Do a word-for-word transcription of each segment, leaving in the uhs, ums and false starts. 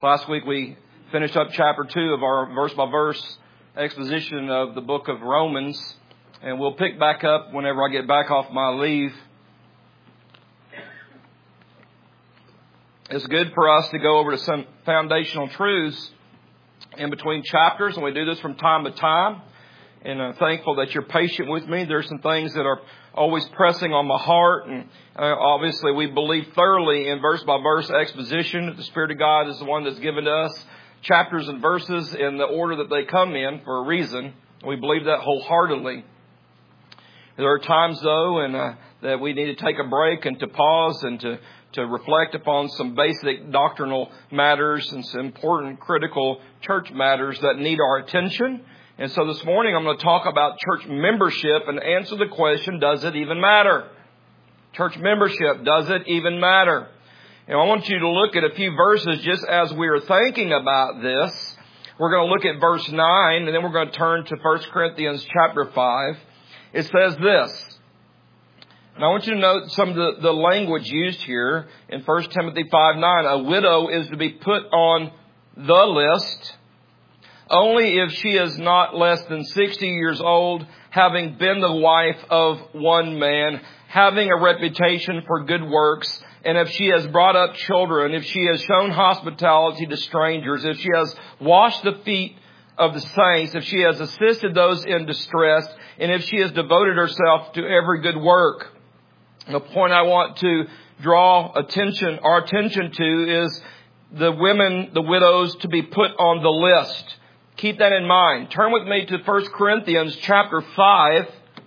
Last week we finished up chapter two of our verse-by-verse exposition of the book of Romans, and we'll pick back up whenever I get back off my leave. It's good for us to go over to some foundational truths in between chapters, and we do this from time to time. And I'm thankful that you're patient with me. There's some things that are always pressing on my heart. And uh, obviously we believe thoroughly in verse-by-verse exposition. The Spirit of God is the one that's given to us chapters and verses in the order that they come in for a reason. We believe that wholeheartedly. There are times, though, and uh, that we need to take a break and to pause and to, to reflect upon some basic doctrinal matters and some important, critical church matters that need our attention. And so this morning I'm going to talk about church membership and answer the question, does it even matter? Church membership, does it even matter? And I want you to look at a few verses just as we are thinking about this. We're going to look at verse nine, and then we're going to turn to First Corinthians chapter five. It says this. And I want you to note some of the, the language used here in First Timothy five nine. A widow is to be put on the list only if she is not less than sixty years old, having been the wife of one man, having a reputation for good works, and if she has brought up children, if she has shown hospitality to strangers, if she has washed the feet of the saints, if she has assisted those in distress, and if she has devoted herself to every good work. The point I want to draw attention, our attention to is the women, the widows, to be put on the list. Keep that in mind. Turn with me to First Corinthians chapter five.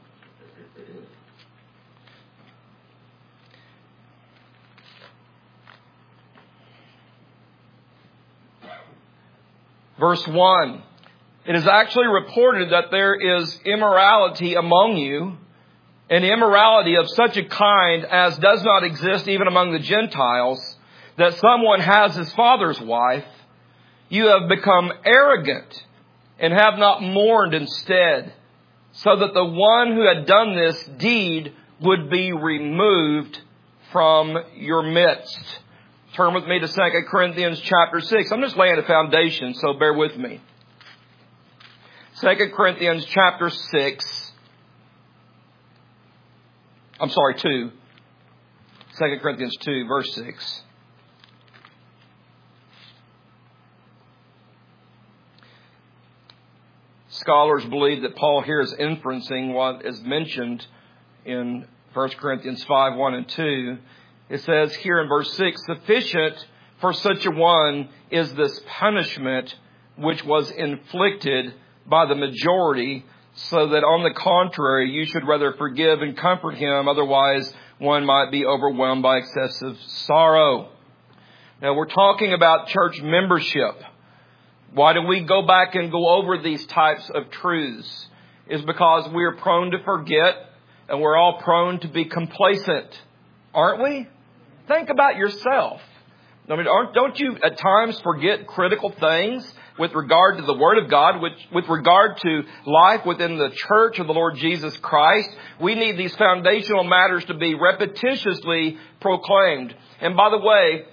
Verse one. It is actually reported that there is immorality among you, an immorality of such a kind as does not exist even among the Gentiles, that someone has his father's wife. You have become arrogant and have not mourned instead, so that the one who had done this deed would be removed from your midst. Turn with me to Second Corinthians chapter six. I'm just laying a foundation, so bear with me. Second Corinthians chapter six. I'm sorry, two. Second Corinthians two, verse six. Scholars believe that Paul here is inferencing what is mentioned in First Corinthians five, one and two. It says here in verse six, sufficient for such a one is this punishment which was inflicted by the majority, so that on the contrary, you should rather forgive and comfort him. Otherwise, one might be overwhelmed by excessive sorrow. Now, we're talking about church membership. Why do we go back and go over these types of truths? It's because we are prone to forget, and we're all prone to be complacent. Aren't we? Think about yourself. I mean, aren't, don't you at times forget critical things with regard to the Word of God, which, with regard to life within the church of the Lord Jesus Christ? We need these foundational matters to be repetitiously proclaimed. And by the way,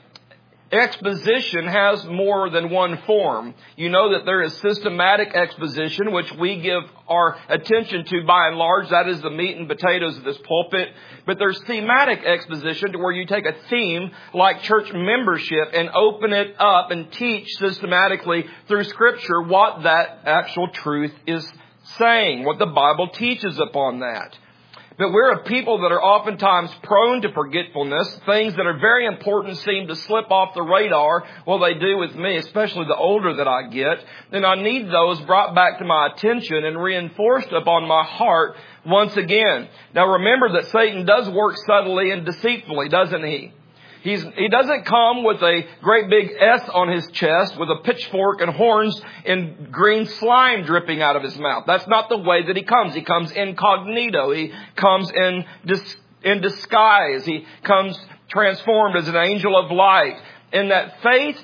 exposition has more than one form. You know that there is systematic exposition, which we give our attention to by and large. That is the meat and potatoes of this pulpit. But there's thematic exposition, to where you take a theme like church membership and open it up and teach systematically through Scripture what that actual truth is saying, what the Bible teaches upon that. But we're a people that are oftentimes prone to forgetfulness. Things that are very important seem to slip off the radar. Well, they do with me, especially the older that I get. And I need those brought back to my attention and reinforced upon my heart once again. Now remember that Satan does work subtly and deceitfully, doesn't he? He's, he doesn't come with a great big S on his chest with a pitchfork and horns and green slime dripping out of his mouth. That's not the way that he comes. He comes incognito. He comes in, dis, in disguise. He comes transformed as an angel of light. And that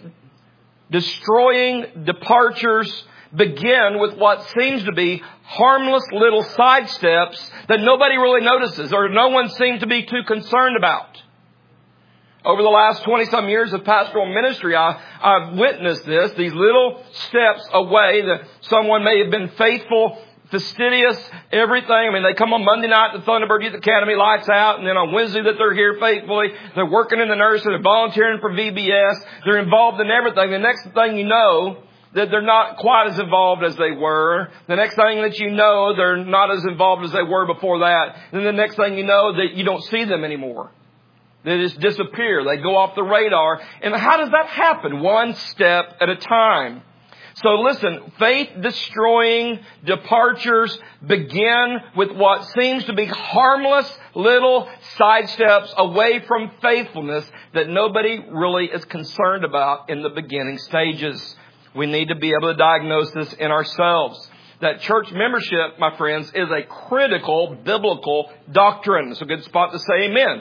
faith-destroying departures begin with what seems to be harmless little sidesteps that nobody really notices or no one seems to be too concerned about. Over the last twenty-some years of pastoral ministry, I, I've witnessed this, these little steps away that someone may have been faithful, fastidious, everything. I mean, they come on Monday night to Thunderbird Youth Academy, lights out, and then on Wednesday that they're here faithfully, they're working in the nursery, they're volunteering for V B S, they're involved in everything. The next thing you know, that they're not quite as involved as they were. The next thing that you know, they're not as involved as they were before that. And then the next thing you know, that you don't see them anymore. They just disappear. They go off the radar. And how does that happen? One step at a time. So listen, faith-destroying departures begin with what seems to be harmless little sidesteps away from faithfulness that nobody really is concerned about in the beginning stages. We need to be able to diagnose this in ourselves. That church membership, my friends, is a critical biblical doctrine. It's a good spot to say amen.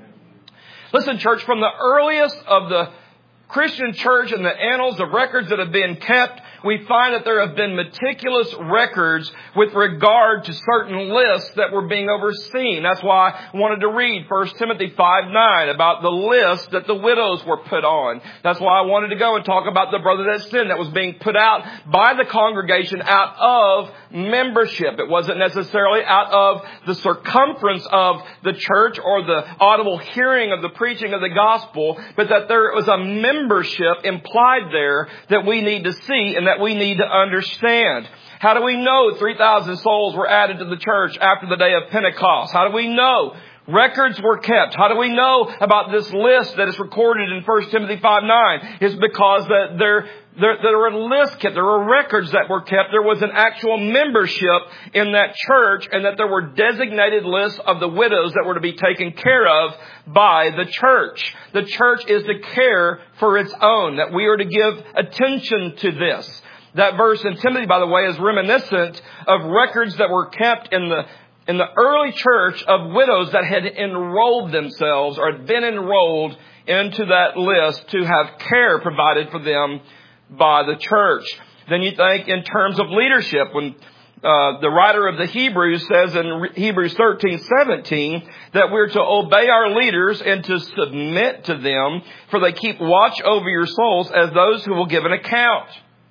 Listen, church, from the earliest of the Christian church and the annals of records that have been kept, we find that there have been meticulous records with regard to certain lists that were being overseen. That's why I wanted to read First Timothy five nine about the list that the widows were put on. That's why I wanted to go and talk about the brother that sinned that was being put out by the congregation out of membership. It wasn't necessarily out of the circumference of the church or the audible hearing of the preaching of the gospel, but that there was a membership implied there that we need to see and that we need to understand. How do we know three thousand souls were added to the church after the day of Pentecost? How do we know records were kept? How do we know about this list that is recorded in First Timothy five nine? It's because that there, there, there were lists kept. There were records that were kept. There was an actual membership in that church, and that there were designated lists of the widows that were to be taken care of by the church. The church is to care for its own, that we are to give attention to this. That verse in Timothy, by the way, is reminiscent of records that were kept in the in the early church of widows that had enrolled themselves or had been enrolled into that list to have care provided for them by the church. Then you think in terms of leadership, when uh, the writer of the Hebrews says in Hebrews thirteen seventeen that we're to obey our leaders and to submit to them, for they keep watch over your souls as those who will give an account.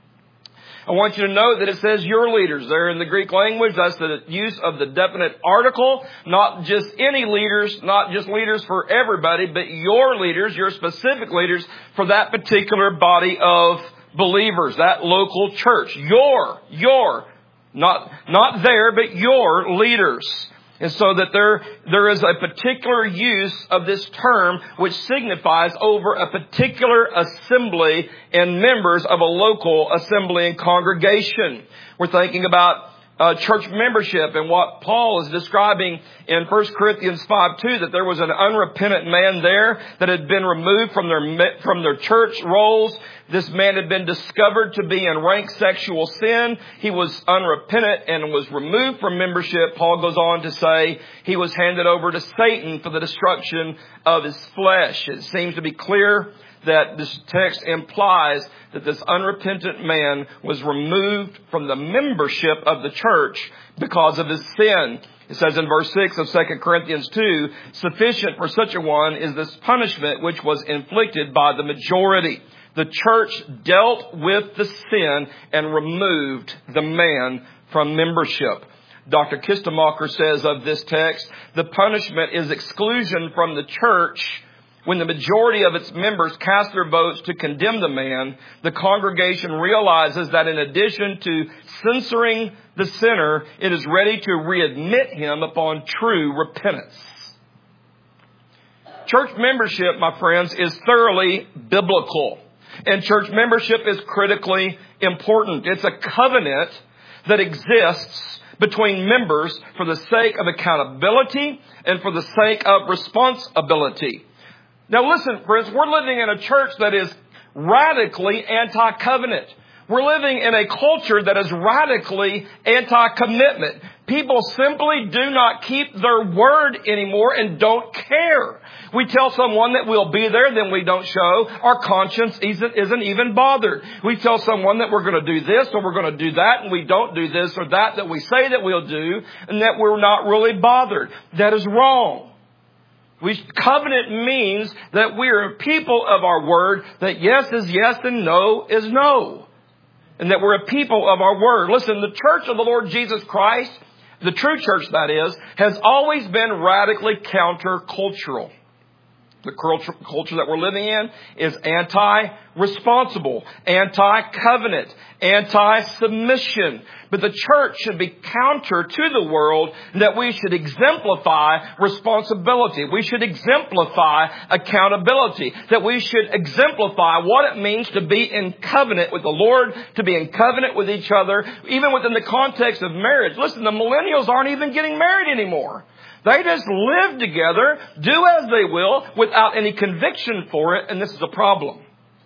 I want you to know that it says your leaders there in the Greek language. That's the use of the definite article. Not just any leaders, not just leaders for everybody, but your leaders, your specific leaders for that particular body of believers, that local church. Your, your, not, not their, but your leaders. And so that there, there is a particular use of this term which signifies over a particular assembly and members of a local assembly and congregation. We're thinking about uh, church membership and what Paul is describing in First Corinthians five two, that there was an unrepentant man there that had been removed from their, from their church rolls. This man had been discovered to be in rank sexual sin. He was unrepentant and was removed from membership. Paul goes on to say he was handed over to Satan for the destruction of his flesh. It seems to be clear that this text implies that this unrepentant man was removed from the membership of the church because of his sin. It says in verse six of Second Corinthians two, sufficient for such a one is this punishment which was inflicted by the majority. The church dealt with the sin and removed the man from membership. Doctor Kistemacher says of this text, the punishment is exclusion from the church. When the majority of its members cast their votes to condemn the man, the congregation realizes that in addition to censoring the sinner, it is ready to readmit him upon true repentance. Church membership, my friends, is thoroughly biblical. And church membership is critically important. It's a covenant that exists between members for the sake of accountability and for the sake of responsibility. Now listen, friends, we're living in a church that is radically anti-covenant. We're living in a culture that is radically anti-commitment. People simply do not keep their word anymore and don't care. We tell someone that we'll be there, then we don't show. Our conscience isn't, isn't even bothered. We tell someone that we're going to do this or we're going to do that, and we don't do this or that that we say that we'll do, and that we're not really bothered. That is wrong. We, covenant means that we are a people of our word, that yes is yes and no is no. And that we're a people of our word. Listen, the church of the Lord Jesus Christ, the true church that is, has always been radically countercultural. The culture that we're living in is anti-responsible, anti-covenant, anti-submission. But the church should be counter to the world, that we should exemplify responsibility. We should exemplify accountability. That we should exemplify what it means to be in covenant with the Lord, to be in covenant with each other, even within the context of marriage. Listen, the millennials aren't even getting married anymore. They just live together, do as they will, without any conviction for it, and this is a problem.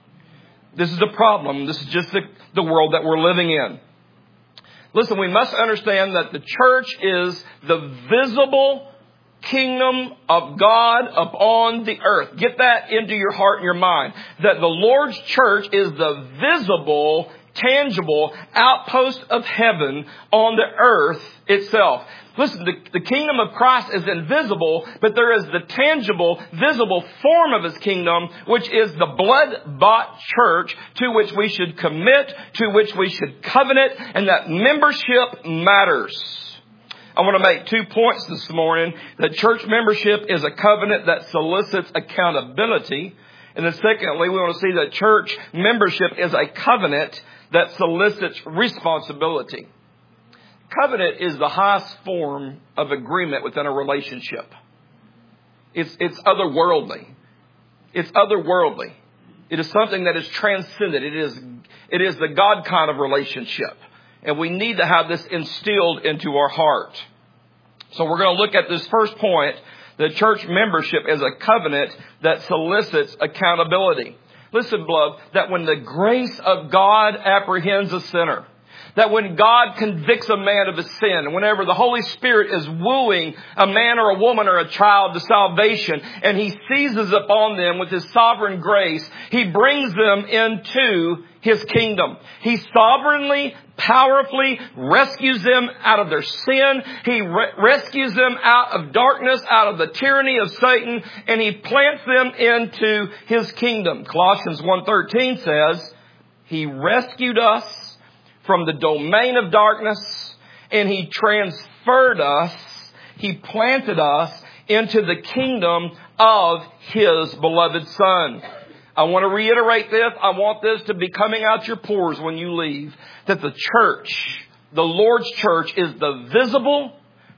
This is a problem. This is just the, the world that we're living in. Listen, we must understand that the church is the visible kingdom of God upon the earth. Get that into your heart and your mind. That the Lord's church is the visible, tangible outpost of heaven on the earth itself. Listen, the, the kingdom of Christ is invisible, but there is the tangible, visible form of His kingdom, which is the blood-bought church to which we should commit, to which we should covenant, and that membership matters. I want to make two points this morning. That church membership is a covenant that solicits accountability. And then secondly, we want to see that church membership is a covenant that solicits responsibility. Covenant is the highest form of agreement within a relationship. It's, it's otherworldly. It's otherworldly. It is something that is transcendent. It is, it is the God kind of relationship. And we need to have this instilled into our heart. So we're going to look at this first point, that church membership is a covenant that solicits accountability. Listen, beloved, that when the grace of God apprehends a sinner, that when God convicts a man of his sin, and whenever the Holy Spirit is wooing a man or a woman or a child to salvation, and He seizes upon them with His sovereign grace, He brings them into His kingdom. He sovereignly, powerfully rescues them out of their sin. He re- rescues them out of darkness, out of the tyranny of Satan, and He plants them into His kingdom. Colossians one thirteen says, He rescued us from the domain of darkness, and He transferred us, He planted us into the kingdom of His beloved Son. I want to reiterate this. I want this to be coming out your pores when you leave. That the church, the Lord's church, is the visible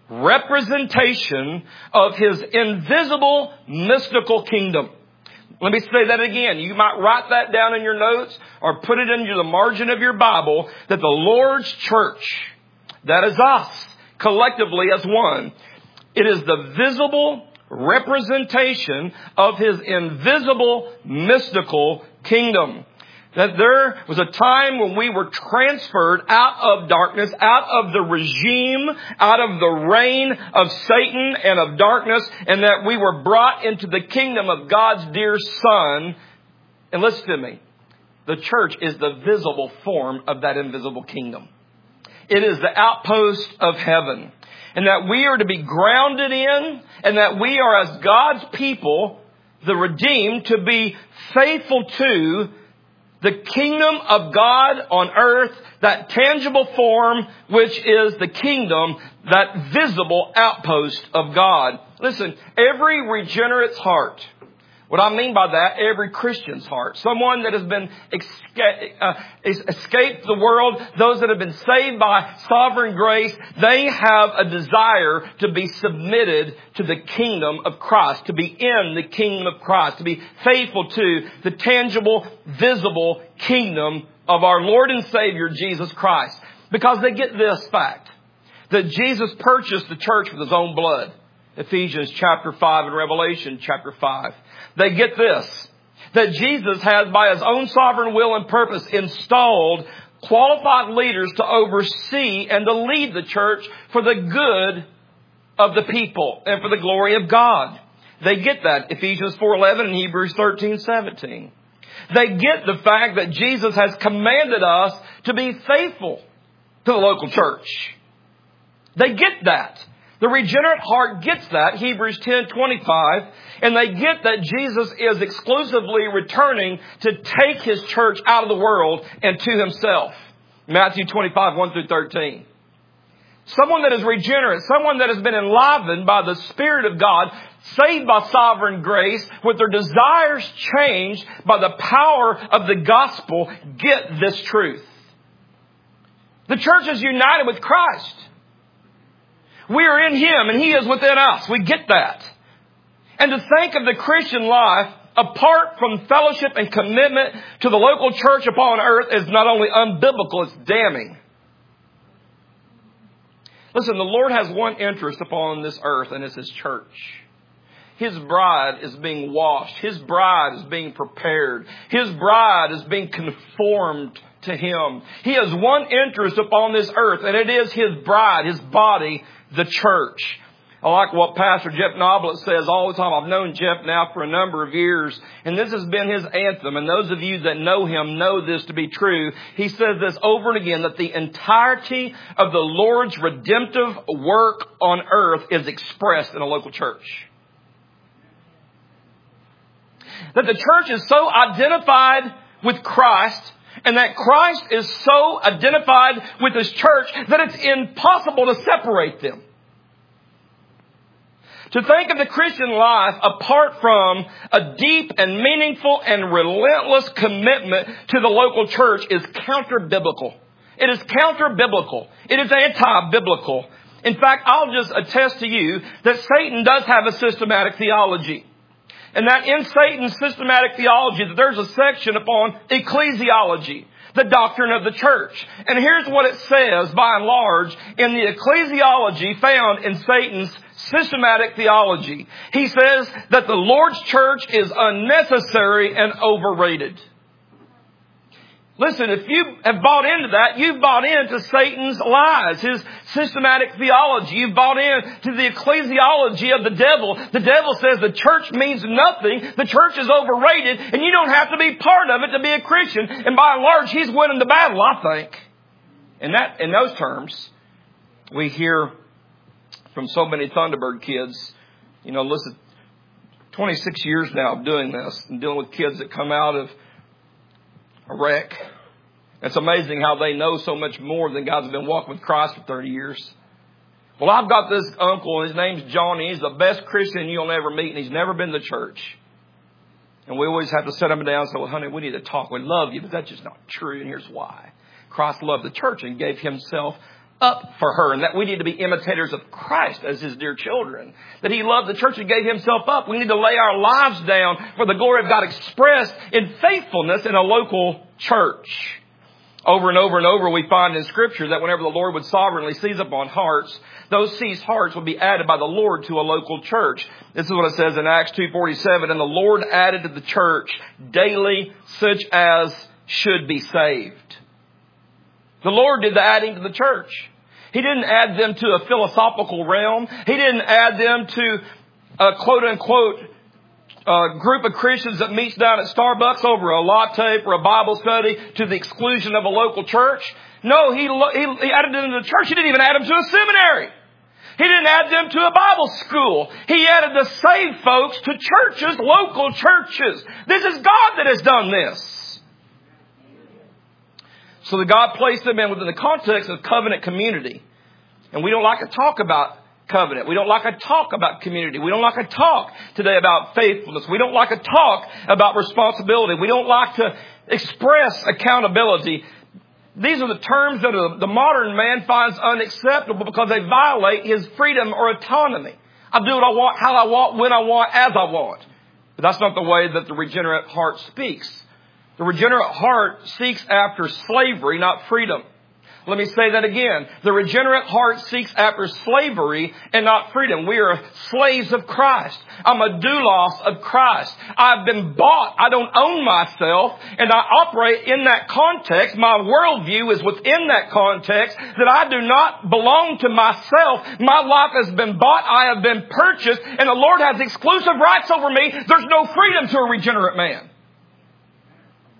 representation of His invisible mystical kingdom. Let me say that again. You might write that down in your notes or put it into the margin of your Bible, that the Lord's church, that is us, collectively as one, it is the visible representation of His invisible mystical kingdom. That there was a time when we were transferred out of darkness, out of the regime, out of the reign of Satan and of darkness, and that we were brought into the kingdom of God's dear Son. And listen to me. The church is the visible form of that invisible kingdom. It is the outpost of heaven. And that we are to be grounded in, and that we are, as God's people, the redeemed, to be faithful to the kingdom of God on earth, that tangible form which is the kingdom, that visible outpost of God. Listen, every regenerate's heart, what I mean by that, every Christian's heart, someone that has been esca- uh, escaped the world, those that have been saved by sovereign grace, they have a desire to be submitted to the kingdom of Christ, to be in the kingdom of Christ, to be faithful to the tangible, visible kingdom of our Lord and Savior, Jesus Christ. Because they get this fact, that Jesus purchased the church with His own blood. Ephesians chapter five and Revelation chapter five. They get this, that Jesus has by His own sovereign will and purpose installed qualified leaders to oversee and to lead the church for the good of the people and for the glory of God. They get that, Ephesians four eleven and Hebrews thirteen seventeen. They get the fact that Jesus has commanded us to be faithful to the local church. They get that. The regenerate heart gets that, Hebrews ten twenty-five, and they get that Jesus is exclusively returning to take His church out of the world and to Himself. Matthew twenty-five, one through thirteen. Someone that is regenerate, someone that has been enlivened by the Spirit of God, saved by sovereign grace, with their desires changed by the power of the gospel, get this truth. The church is united with Christ. We are in Him and He is within us. We get that. And to think of the Christian life apart from fellowship and commitment to the local church upon earth is not only unbiblical, it's damning. Listen, the Lord has one interest upon this earth, and it's His church. His bride is being washed. His bride is being prepared. His bride is being conformed to Him. He has one interest upon this earth, and it is His bride, His body, the church. I like what Pastor Jeff Noblet says all the time. I've known Jeff now for a number of years, and this has been his anthem. And those of you that know him know this to be true. He says this over and again, that the entirety of the Lord's redemptive work on earth is expressed in a local church. That the church is so identified with Christ, and that Christ is so identified with His church that it's impossible to separate them. To think of the Christian life apart from a deep and meaningful and relentless commitment to the local church is counter-biblical. It is counter-biblical. It is anti-biblical. In fact, I'll just attest to you that Satan does have a systematic theology. And that in Satan's systematic theology, that there's a section upon ecclesiology, the doctrine of the church. And here's what it says, by and large, in the ecclesiology found in Satan's systematic theology. He says that the Lord's church is unnecessary and overrated. Listen, if you have bought into that, you've bought into Satan's lies, his systematic theology. You've bought into the ecclesiology of the devil. The devil says the church means nothing. The church is overrated, and you don't have to be part of it to be a Christian. And by and large, he's winning the battle, I think. In that, in those terms, we hear from so many Thunderbird kids, you know, listen, twenty-six years now of doing this and dealing with kids that come out of a wreck. It's amazing how they know so much more than guys who've been walking with Christ for thirty years. Well, I've got this uncle, his name's Johnny. He's the best Christian you'll ever meet, and he's never been to church. And we always have to sit him down and say, well, honey, we need to talk. We love you, but that's just not true, and here's why. Christ loved the church and gave Himself up for her, and that we need to be imitators of Christ as His dear children. That He loved the church and gave Himself up. We need to lay our lives down for the glory of God expressed in faithfulness in a local church. Over and over and over we find in Scripture that whenever the Lord would sovereignly seize upon hearts, those seized hearts would be added by the Lord to a local church. This is what it says in Acts two forty-seven, and the Lord added to the church daily such as should be saved. The Lord did the adding to the church. He didn't add them to a philosophical realm. He didn't add them to a quote-unquote uh, group of Christians that meets down at Starbucks over a latte or a Bible study to the exclusion of a local church. No, he, he, he added them to the church. He didn't even add them to a seminary. He didn't add them to a Bible school. He added the saved folks to churches, local churches. This is God that has done this. So that God placed them in within the context of covenant community. And we don't like to talk about covenant. We don't like to talk about community. We don't like to talk today about faithfulness. We don't like to talk about responsibility. We don't like to express accountability. These are the terms that the modern man finds unacceptable because they violate his freedom or autonomy. I do what I want, how I want, when I want, as I want. But that's not the way that the regenerate heart speaks. The regenerate heart seeks after slavery, not freedom. Let me say that again. The regenerate heart seeks after slavery and not freedom. We are slaves of Christ. I'm a doulos of Christ. I've been bought. I don't own myself, and I operate in that context. My worldview is within that context, that I do not belong to myself. My life has been bought. I have been purchased, and the Lord has exclusive rights over me. There's no freedom to a regenerate man.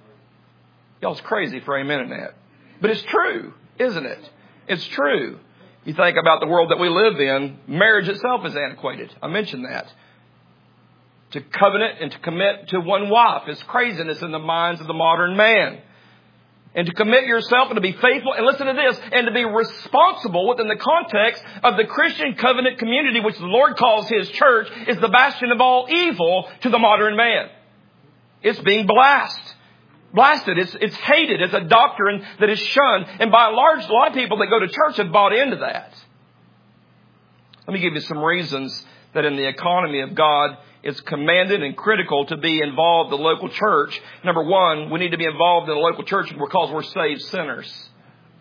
Y'all's crazy for amen in that. But it's true, isn't it? It's true. You think about the world that we live in, marriage itself is antiquated. I mentioned that. To covenant and to commit to one wife is craziness in the minds of the modern man. And to commit yourself and to be faithful, and listen to this, and to be responsible within the context of the Christian covenant community, which the Lord calls His church, is the bastion of all evil to the modern man. It's being blasted. Blasted. It's, it's hated. It's a doctrine that is shunned. And by and large, a lot of people that go to church have bought into that. Let me give you some reasons that in the economy of God, it's commanded and critical to be involved in the local church. Number one, we need to be involved in the local church because we're saved sinners.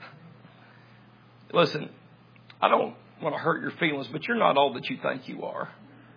Listen, I don't want to hurt your feelings, but you're not all that you think you are.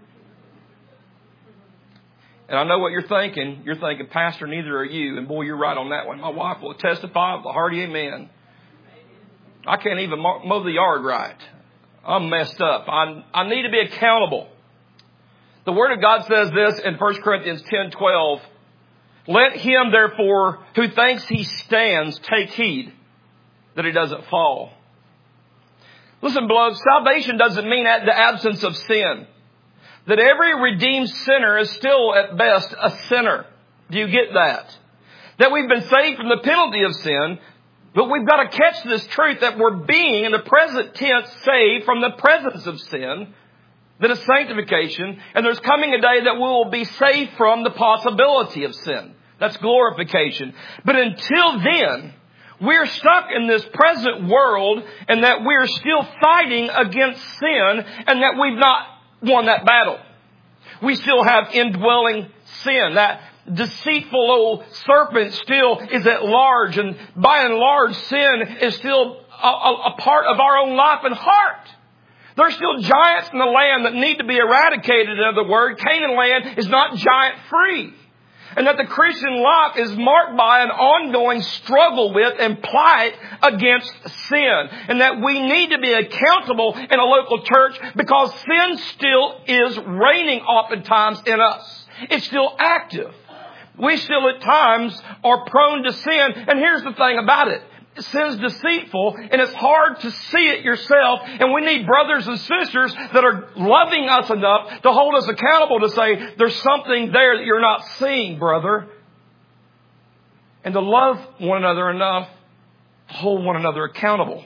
And I know what you're thinking. You're thinking, Pastor, neither are you. And boy, you're right on that one. My wife will testify with a hearty amen. I can't even mow the yard right. I'm messed up. I, I need to be accountable. The Word of God says this in First Corinthians ten twelve. Let him, therefore, who thinks he stands, take heed that he doesn't fall. Listen, beloved, salvation doesn't mean the absence of sin. That every redeemed sinner is still, at best, a sinner. Do you get that? That we've been saved from the penalty of sin, but we've got to catch this truth that we're being, in the present tense, saved from the presence of sin. That is sanctification, and there's coming a day that we will be saved from the possibility of sin. That's glorification. But until then, we're stuck in this present world, and that we're still fighting against sin, and that we've not won that battle. We still have indwelling sin. That deceitful old serpent still is at large, and by and large, sin is still a, a, a part of our own life and heart. There's still giants in the land that need to be eradicated. In other words, Canaan land is not giant free. And that the Christian life is marked by an ongoing struggle with and plight against sin. And that we need to be accountable in a local church because sin still is reigning oftentimes in us. It's still active. We still at times are prone to sin. And here's the thing about it. Sin's deceitful, and it's hard to see it yourself. And we need brothers and sisters that are loving us enough to hold us accountable to say, there's something there that you're not seeing, brother. And to love one another enough to hold one another accountable.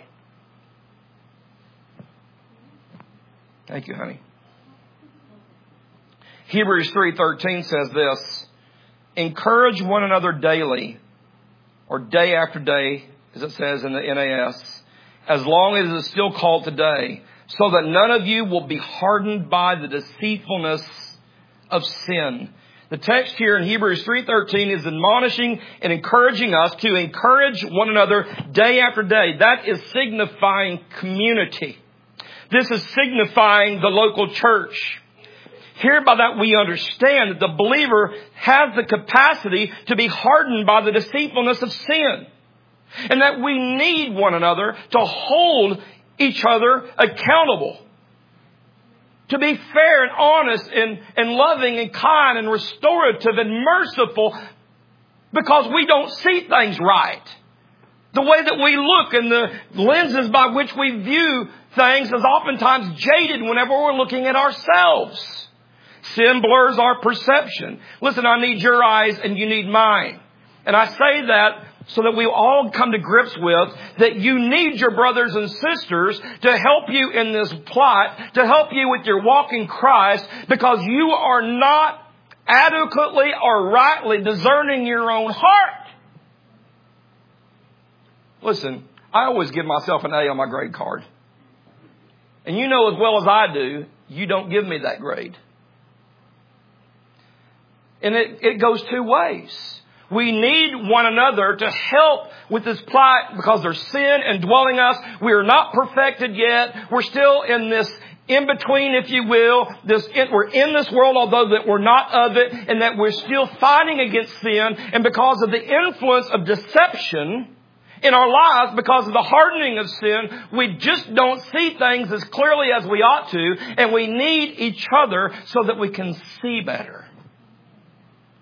Thank you, honey. Hebrews three thirteen says this, encourage one another daily, or day after day, as it says in the N A S, as long as it is still called today, so that none of you will be hardened by the deceitfulness of sin. The text here in Hebrews three thirteen is admonishing and encouraging us to encourage one another day after day. That is signifying community. This is signifying the local church. Here by that we understand that the believer has the capacity to be hardened by the deceitfulness of sin. And that we need one another to hold each other accountable. To be fair and honest and, and loving and kind and restorative and merciful because we don't see things right. The way that we look and the lenses by which we view things is oftentimes jaded whenever we're looking at ourselves. Sin blurs our perception. Listen, I need your eyes and you need mine. And I say that so that we all come to grips with that you need your brothers and sisters to help you in this plot, to help you with your walk in Christ, because you are not adequately or rightly discerning your own heart. Listen, I always give myself an A on my grade card. And you know as well as I do, you don't give me that grade. And it, it goes two ways. We need one another to help with this plight because there's sin indwelling us. We are not perfected yet. We're still in this in-between, if you will. This, we're in this world, although that we're not of it, and that we're still fighting against sin. And because of the influence of deception in our lives, because of the hardening of sin, we just don't see things as clearly as we ought to. And we need each other so that we can see better.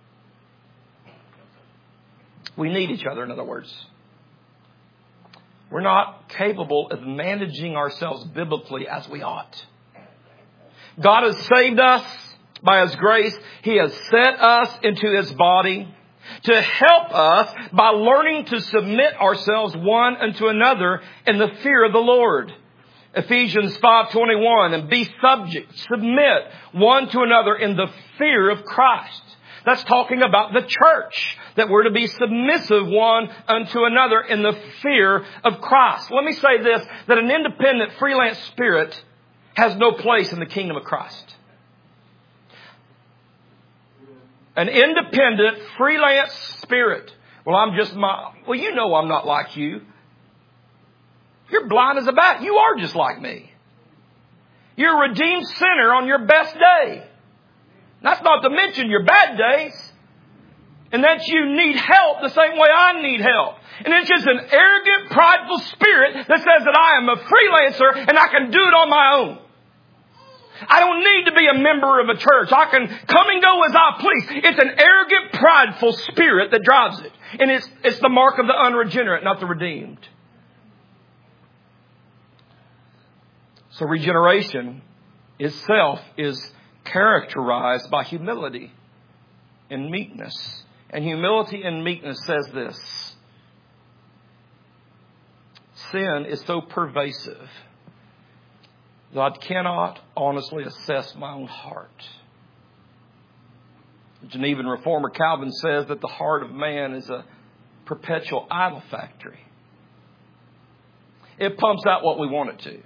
We need each other, in other words. we're not capable of managing ourselves biblically as we ought. God has saved us by His grace. He has set us into His body to help us by learning to submit ourselves one unto another in the fear of the Lord. Ephesians five twenty-one, and be subject, submit one to another in the fear of Christ. That's talking about the church, that we're to be submissive one unto another in the fear of Christ. Let me say this, that an independent freelance spirit has no place in the kingdom of Christ. An independent freelance spirit. Well, I'm just my, well, you know I'm not like you. You're blind as a bat. You are just like me. You're a redeemed sinner on your best day. That's not to mention your bad days. And that you need help the same way I need help. And it's just an arrogant, prideful spirit that says that I am a freelancer and I can do it on my own. I don't need to be a member of a church. I can come and go as I please. It's an arrogant, prideful spirit that drives it. And it's, it's the mark of the unregenerate, not the redeemed. So regeneration itself is characterized by humility and meekness. And humility and meekness says this: sin is so pervasive that I cannot honestly assess my own heart. The Genevan reformer Calvin says that the heart of man is a perpetual idol factory. It pumps out what we want it to.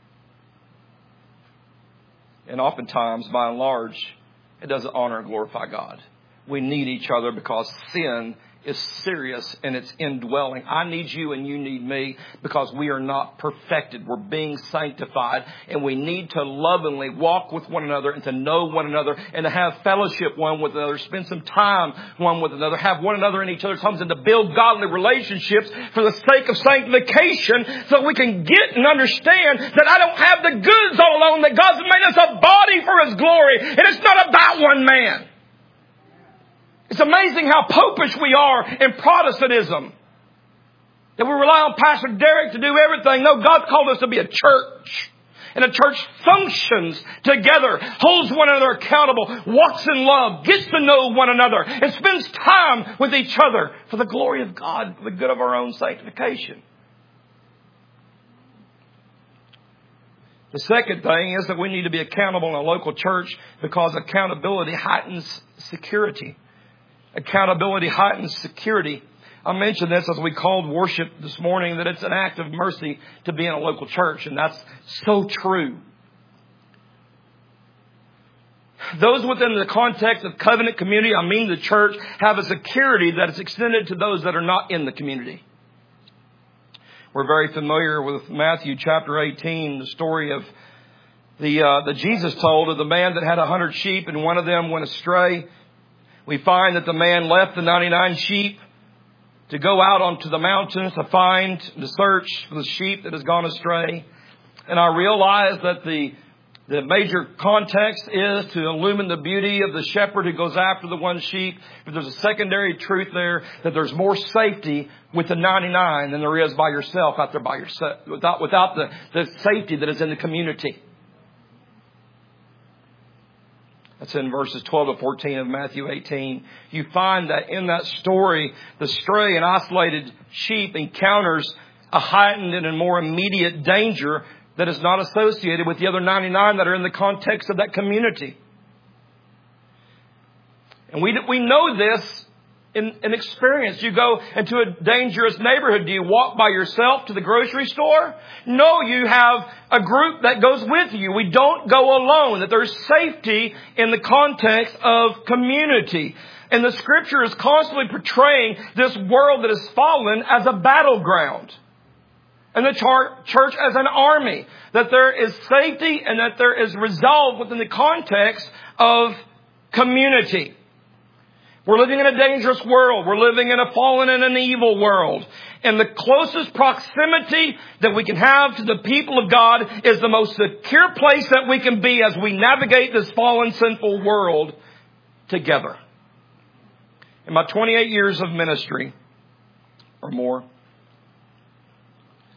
And oftentimes, by and large, it doesn't honor and glorify God. We need each other because sin is serious in its indwelling. I need you and you need me because we are not perfected. We're being sanctified, and we need to lovingly walk with one another and to know one another and to have fellowship one with another, spend some time one with another, have one another in each other's homes, and to build godly relationships for the sake of sanctification, so we can get and understand that I don't have the goods all alone, that God's made us a body for His glory, and it's not about one man. It's amazing how popish we are in Protestantism. That we rely on Pastor Derek to do everything. No, God called us to be a church. And a church functions together, holds one another accountable, walks in love, gets to know one another, and spends time with each other for the glory of God, for the good of our own sanctification. The second thing is that we need to be accountable in a local church because accountability heightens security. Accountability heightens security. I mentioned this as we called worship this morning, that it's an act of mercy to be in a local church. And that's so true. Those within the context of covenant community, I mean the church, have a security that is extended to those that are not in the community. We're very familiar with Matthew chapter eighteen, the story of the uh, that Jesus told of the man that had a hundred sheep and one of them went astray. We find that the man left the ninety-nine sheep to go out onto the mountains to find, to search for the sheep that has gone astray. And I realize that the, the major context is to illumine the beauty of the shepherd who goes after the one sheep. But there's a secondary truth there, that there's more safety with the ninety-nine than there is by yourself out there by yourself, without, without the, the safety that is in the community. That's in verses twelve to fourteen of Matthew eighteen. You find that in that story, the stray and isolated sheep encounters a heightened and a more immediate danger that is not associated with the other ninety-nine that are in the context of that community. And we we know this in, in experience. You go into a dangerous neighborhood. Do you walk by yourself to the grocery store? No, you have a group that goes with you. We don't go alone. That there's safety in the context of community. And the Scripture is constantly portraying this world that has fallen as a battleground. And the church as an army. That there is safety and that there is resolve within the context of community. We're living in a dangerous world. We're living in a fallen and an evil world. And the closest proximity that we can have to the people of God is the most secure place that we can be as we navigate this fallen, sinful world together. In my twenty-eight years of ministry or more,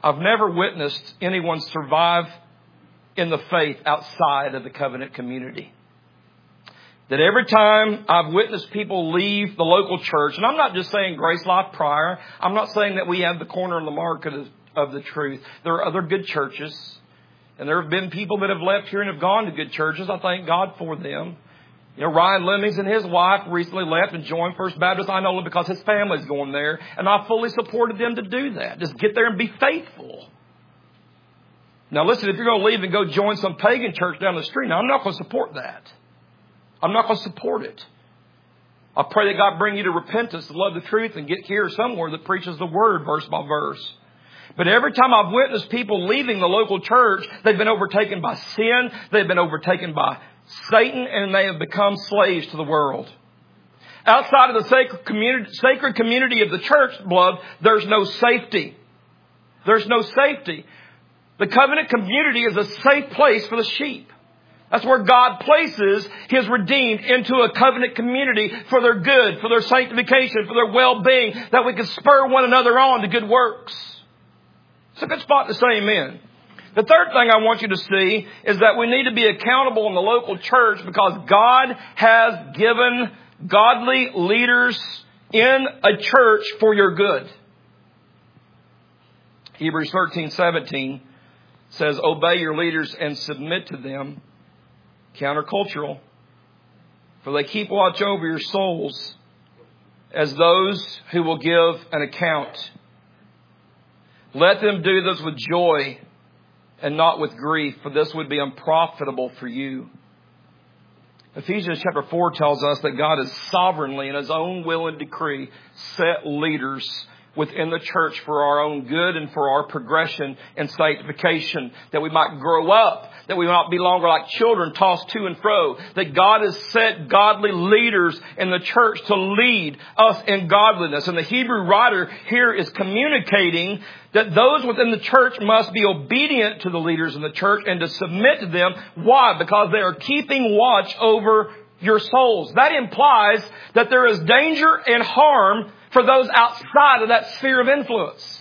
I've never witnessed anyone survive in the faith outside of the covenant community. That every time I've witnessed people leave the local church, and I'm not just saying Grace Life Prior, I'm not saying that we have the corner on the market of, of the truth. There are other good churches, and there have been people that have left here and have gone to good churches. I thank God for them. You know, Ryan Lemmings and his wife recently left and joined First Baptist Inola because his family's going there, and I fully supported them to do that. Just get there and be faithful. Now listen, if you're going to leave and go join some pagan church down the street, now I'm not going to support that. I'm not going to support it. I pray that God bring you to repentance, to love the truth, and get here somewhere that preaches the Word verse by verse. But every time I've witnessed people leaving the local church, they've been overtaken by sin, they've been overtaken by Satan, and they have become slaves to the world. Outside of the sacred community, sacred community of the church, beloved, there's no safety. There's no safety. The covenant community is a safe place for the sheep. That's where God places His redeemed into a covenant community for their good, for their sanctification, for their well-being, that we can spur one another on to good works. It's a good spot to say amen. The third thing I want you to see is that we need to be accountable in the local church because God has given godly leaders in a church for your good. Hebrews thirteen seventeen says, obey your leaders and submit to them. Countercultural. For they keep watch over your souls as those who will give an account. Let them do this with joy and not with grief, for this would be unprofitable for you. Ephesians chapter four tells us that God has sovereignly, in His own will and decree, set leaders within the church for our own good and for our progression and sanctification, that we might grow up, that we might be longer like children tossed to and fro, that God has set godly leaders in the church to lead us in godliness. And the Hebrew writer here is communicating that those within the church must be obedient to the leaders in the church and to submit to them. Why? Because they are keeping watch over your souls. That implies that there is danger and harm for those outside of that sphere of influence.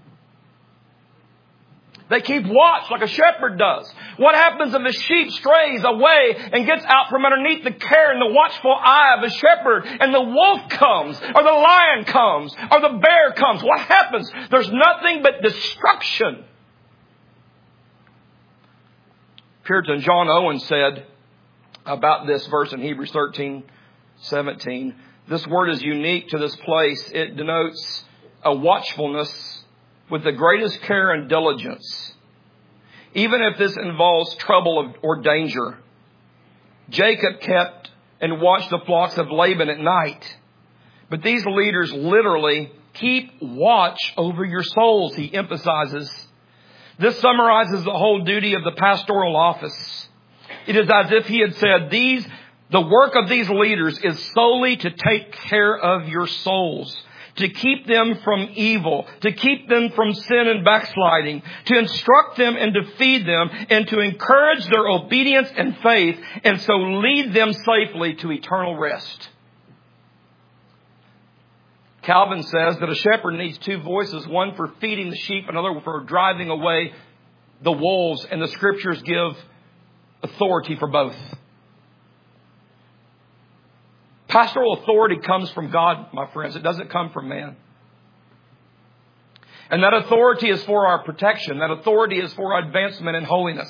They keep watch like a shepherd does. What happens if a sheep strays away and gets out from underneath the care and the watchful eye of a shepherd, and the wolf comes, or the lion comes, or the bear comes? What happens? There's nothing but destruction. Puritan John Owen said about this verse in Hebrews thirteen seventeen, this word is unique to this place. It denotes a watchfulness with the greatest care and diligence, even if this involves trouble or danger. Jacob kept and watched the flocks of Laban at night. But these leaders literally keep watch over your souls, he emphasizes. This summarizes the whole duty of the pastoral office. It is as if he had said, these The work of these leaders is solely to take care of your souls, to keep them from evil, to keep them from sin and backsliding, to instruct them and to feed them, and to encourage their obedience and faith, and so lead them safely to eternal rest. Calvin says that a shepherd needs two voices, one for feeding the sheep, another for driving away the wolves, and the Scriptures give authority for both. Pastoral authority comes from God, my friends. It doesn't come from man. And that authority is for our protection. That authority is for our advancement in holiness.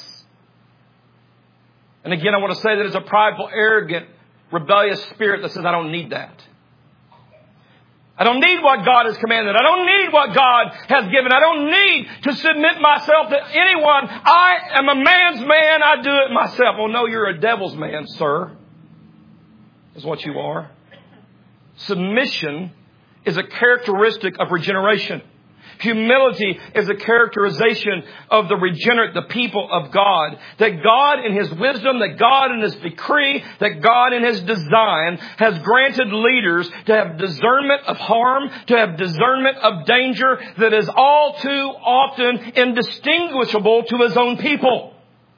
And again, I want to say that it's a prideful, arrogant, rebellious spirit that says, I don't need that. I don't need what God has commanded. I don't need what God has given. I don't need to submit myself to anyone. I am a man's man. I do it myself. Well, no, you're a devil's man, sir. Is what you are. Submission is a characteristic of regeneration. Humility is a characterization of the regenerate, the people of God. That God in His wisdom, that God in His decree, that God in His design has granted leaders to have discernment of harm, to have discernment of danger that is all too often indistinguishable to His own people.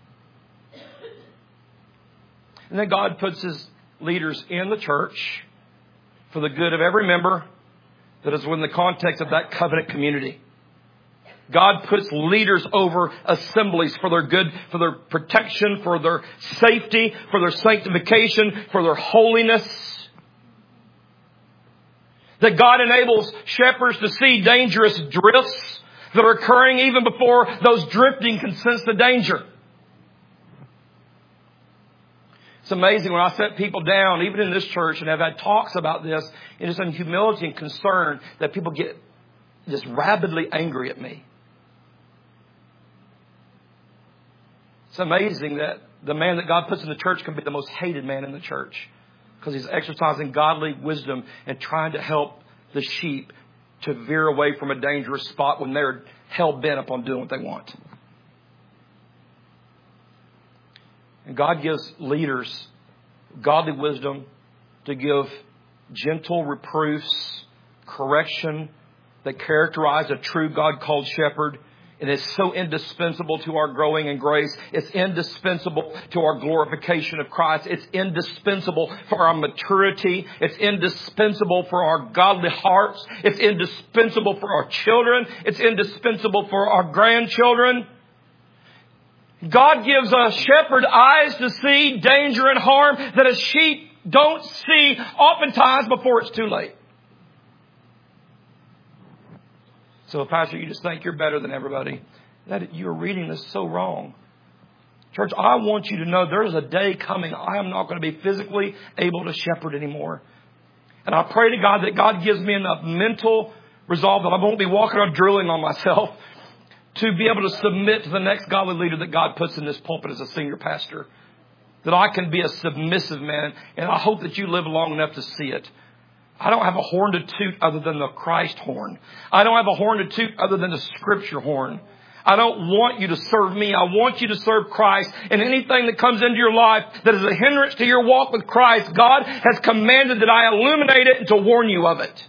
And then God puts His leaders in the church for the good of every member that is within the context of that covenant community. God puts leaders over assemblies for their good, for their protection, for their safety, for their sanctification, for their holiness. That God enables shepherds to see dangerous drifts that are occurring even before those drifting can sense the danger. It's amazing when I set people down, even in this church, and I've had talks about this, and just in humility and concern, that people get just rabidly angry at me. It's amazing that the man that God puts in the church can be the most hated man in the church because he's exercising godly wisdom and trying to help the sheep to veer away from a dangerous spot when they're hell-bent upon doing what they want. And God gives leaders godly wisdom to give gentle reproofs, correction that characterize a true God-called shepherd. And it's so indispensable to our growing in grace. It's indispensable to our glorification of Christ. It's indispensable for our maturity. It's indispensable for our godly hearts. It's indispensable for our children. It's indispensable for our grandchildren. God gives a shepherd eyes to see danger and harm that a sheep don't see oftentimes before it's too late. So, Pastor, you just think you're better than everybody. That you're reading this so wrong. Church, I want you to know there is a day coming. I am not going to be physically able to shepherd anymore. And I pray to God that God gives me enough mental resolve that I won't be walking around drilling on myself to be able to submit to the next godly leader that God puts in this pulpit as a senior pastor. That I can be a submissive man. And I hope that you live long enough to see it. I don't have a horn to toot other than the Christ horn. I don't have a horn to toot other than the Scripture horn. I don't want you to serve me. I want you to serve Christ. And anything that comes into your life that is a hindrance to your walk with Christ, God has commanded that I illuminate it and to warn you of it.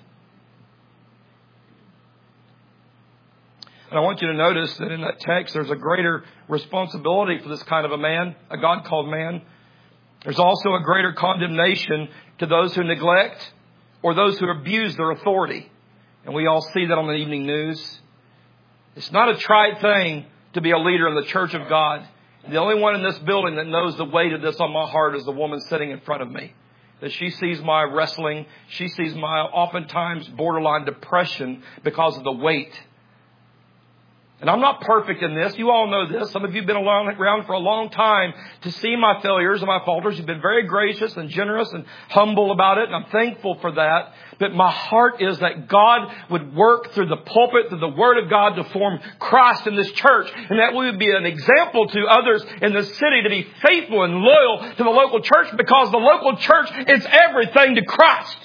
And I want you to notice that in that text, there's a greater responsibility for this kind of a man, a God-called man. There's also a greater condemnation to those who neglect or those who abuse their authority. And we all see that on the evening news. It's not a trite thing to be a leader in the church of God. The only one in this building that knows the weight of this on my heart is the woman sitting in front of me. That she sees my wrestling. She sees my oftentimes borderline depression because of the weight. And I'm not perfect in this. You all know this. Some of you have been around for a long time to see my failures and my falters. You've been very gracious and generous and humble about it. And I'm thankful for that. But my heart is that God would work through the pulpit, through the Word of God to form Christ in this church. And that we would be an example to others in the city to be faithful and loyal to the local church, because the local church is everything to Christ.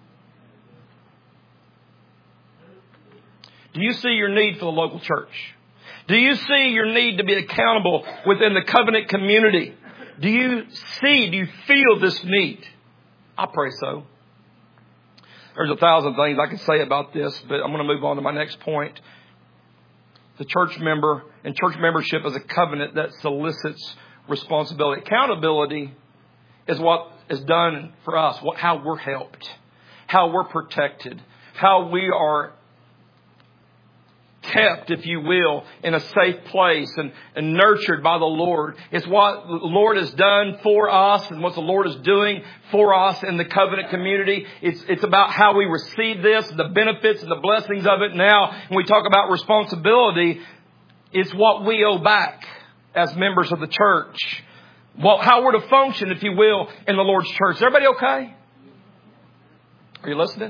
Do you see your need for the local church? Do you see your need to be accountable within the covenant community? Do you see, do you feel this need? I pray so. There's a thousand things I can say about this, but I'm going to move on to my next point. The church member and church membership is a covenant that solicits responsibility. Accountability is what is done for us, what, how we're helped, how we're protected, how we are kept, if you will, in a safe place and, and nurtured by the Lord. It's what the Lord has done for us and what the Lord is doing for us in the covenant community. It's, it's about how we receive this, the benefits and the blessings of it. Now, when we talk about responsibility, it's what we owe back as members of the church. Well, how we're to function, if you will, in the Lord's church. Is everybody okay? Are you listening?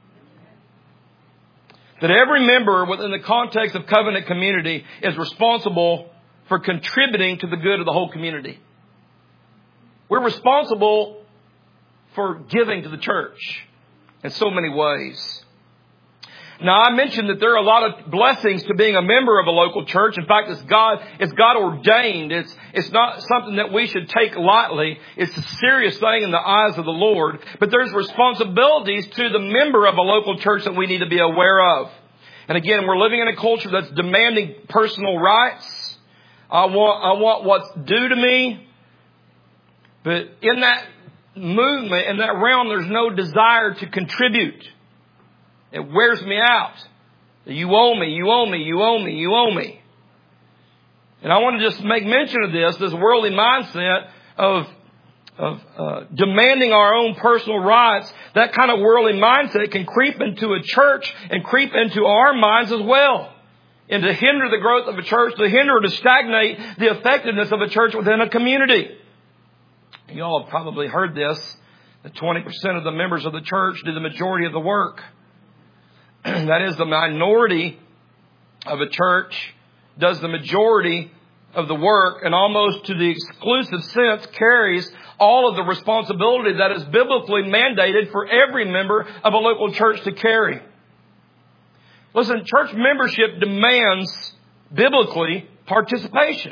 That every member within the context of covenant community is responsible for contributing to the good of the whole community. We're responsible for giving to the church in so many ways. Now, I mentioned that there are a lot of blessings to being a member of a local church. In fact, it's God, it's God ordained. It's, it's not something that we should take lightly. It's a serious thing in the eyes of the Lord. But there's responsibilities to the member of a local church that we need to be aware of. And again, we're living in a culture that's demanding personal rights. I want, I want what's due to me. But in that movement, in that realm, there's no desire to contribute. It wears me out. You owe me, you owe me, you owe me, you owe me. And I want to just make mention of this, this worldly mindset of, of uh, demanding our own personal rights. That kind of worldly mindset can creep into a church and creep into our minds as well. And to hinder the growth of a church, to hinder or to stagnate the effectiveness of a church within a community. You all have probably heard this, that twenty percent of the members of the church do the majority of the work. That is, the minority of a church does the majority of the work, and almost to the exclusive sense carries all of the responsibility that is biblically mandated for every member of a local church to carry. Listen, church membership demands, biblically, participation.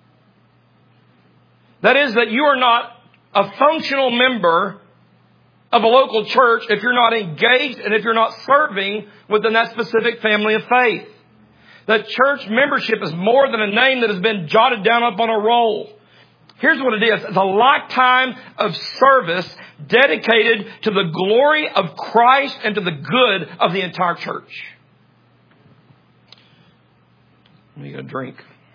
That is, that you are not a functional member of a local church if you're not engaged and if you're not serving within that specific family of faith. That church membership is more than a name that has been jotted down up on a roll. Here's what it is. It's a lifetime of service dedicated to the glory of Christ and to the good of the entire church. Let me get a drink.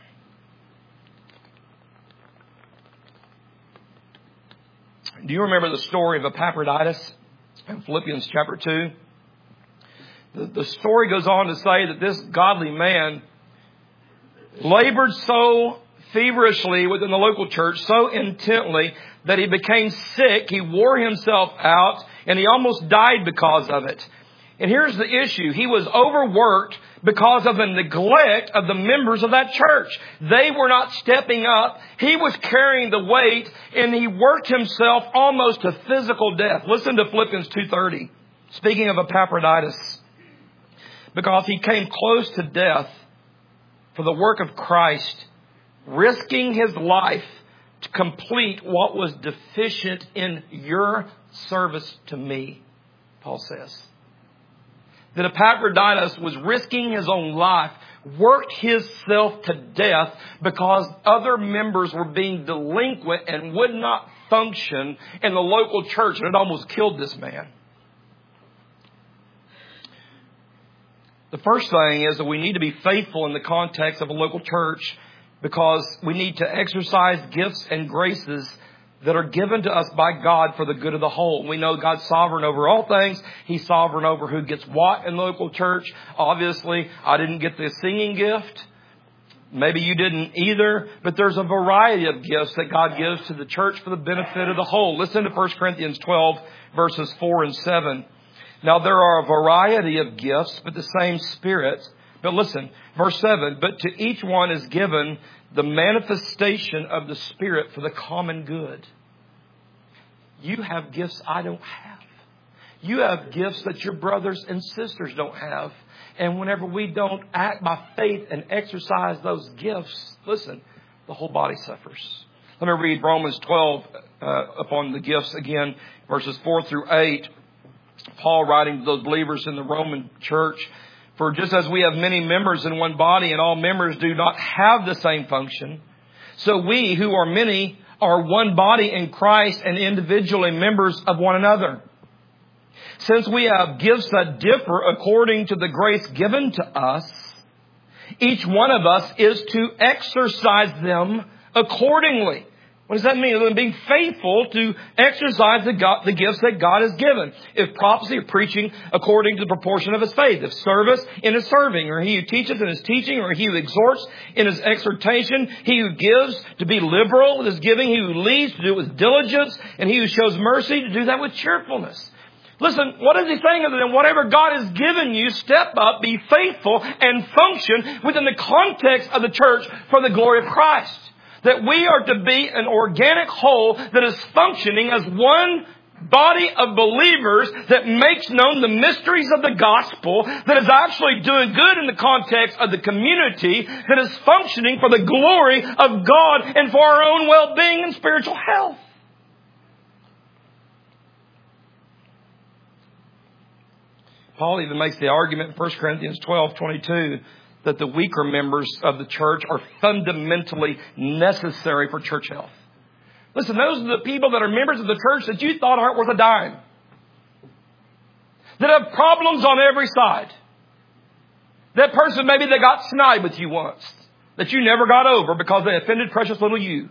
Do you remember the story of Epaphroditus in Philippians chapter two? The, the story goes on to say that this godly man labored so feverishly within the local church, so intently, that he became sick. He wore himself out, and he almost died because of it. And here's the issue. He was overworked because of the neglect of the members of that church. They were not stepping up. He was carrying the weight, and he worked himself almost to physical death. Listen to Philippians two thirty. Speaking of Epaphroditus. Because he came close to death for the work of Christ, risking his life to complete what was deficient in your service to me, Paul says. That Epaphroditus was risking his own life, worked himself to death because other members were being delinquent and would not function in the local church. And it almost killed this man. The first thing is that we need to be faithful in the context of a local church because we need to exercise gifts and graces that are given to us by God for the good of the whole. We know God's sovereign over all things. He's sovereign over who gets what in the local church. Obviously, I didn't get the singing gift. Maybe you didn't either. But there's a variety of gifts that God gives to the church for the benefit of the whole. Listen to First Corinthians twelve, verses four and seven. Now, there are a variety of gifts, but the same Spirit. But listen, verse seven, but to each one is given the manifestation of the Spirit for the common good. You have gifts I don't have. You have gifts that your brothers and sisters don't have. And whenever we don't act by faith and exercise those gifts, listen, the whole body suffers. Let me read Romans twelve uh, upon the gifts again, verses four through eight. Paul writing to those believers in the Roman church. For just as we have many members in one body and all members do not have the same function, so we who are many are one body in Christ and individually members of one another. Since we have gifts that differ according to the grace given to us, each one of us is to exercise them accordingly. What does that mean? Being faithful to exercise the, God, the gifts that God has given. If prophecy, of preaching according to the proportion of his faith. If service, in his serving. Or he who teaches in his teaching. Or he who exhorts in his exhortation. He who gives to be liberal with his giving. He who leads to do it with diligence. And he who shows mercy to do that with cheerfulness. Listen, what is he saying other than whatever God has given you, step up, be faithful, and function within the context of the church for the glory of Christ. That we are to be an organic whole that is functioning as one body of believers that makes known the mysteries of the gospel, that is actually doing good in the context of the community, that is functioning for the glory of God and for our own well-being and spiritual health. Paul even makes the argument in First Corinthians twelve twenty-two that the weaker members of the church are fundamentally necessary for church health. Listen, those are the people that are members of the church that you thought aren't worth a dime. That have problems on every side. That person, maybe they got snide with you once, that you never got over because they offended precious little you.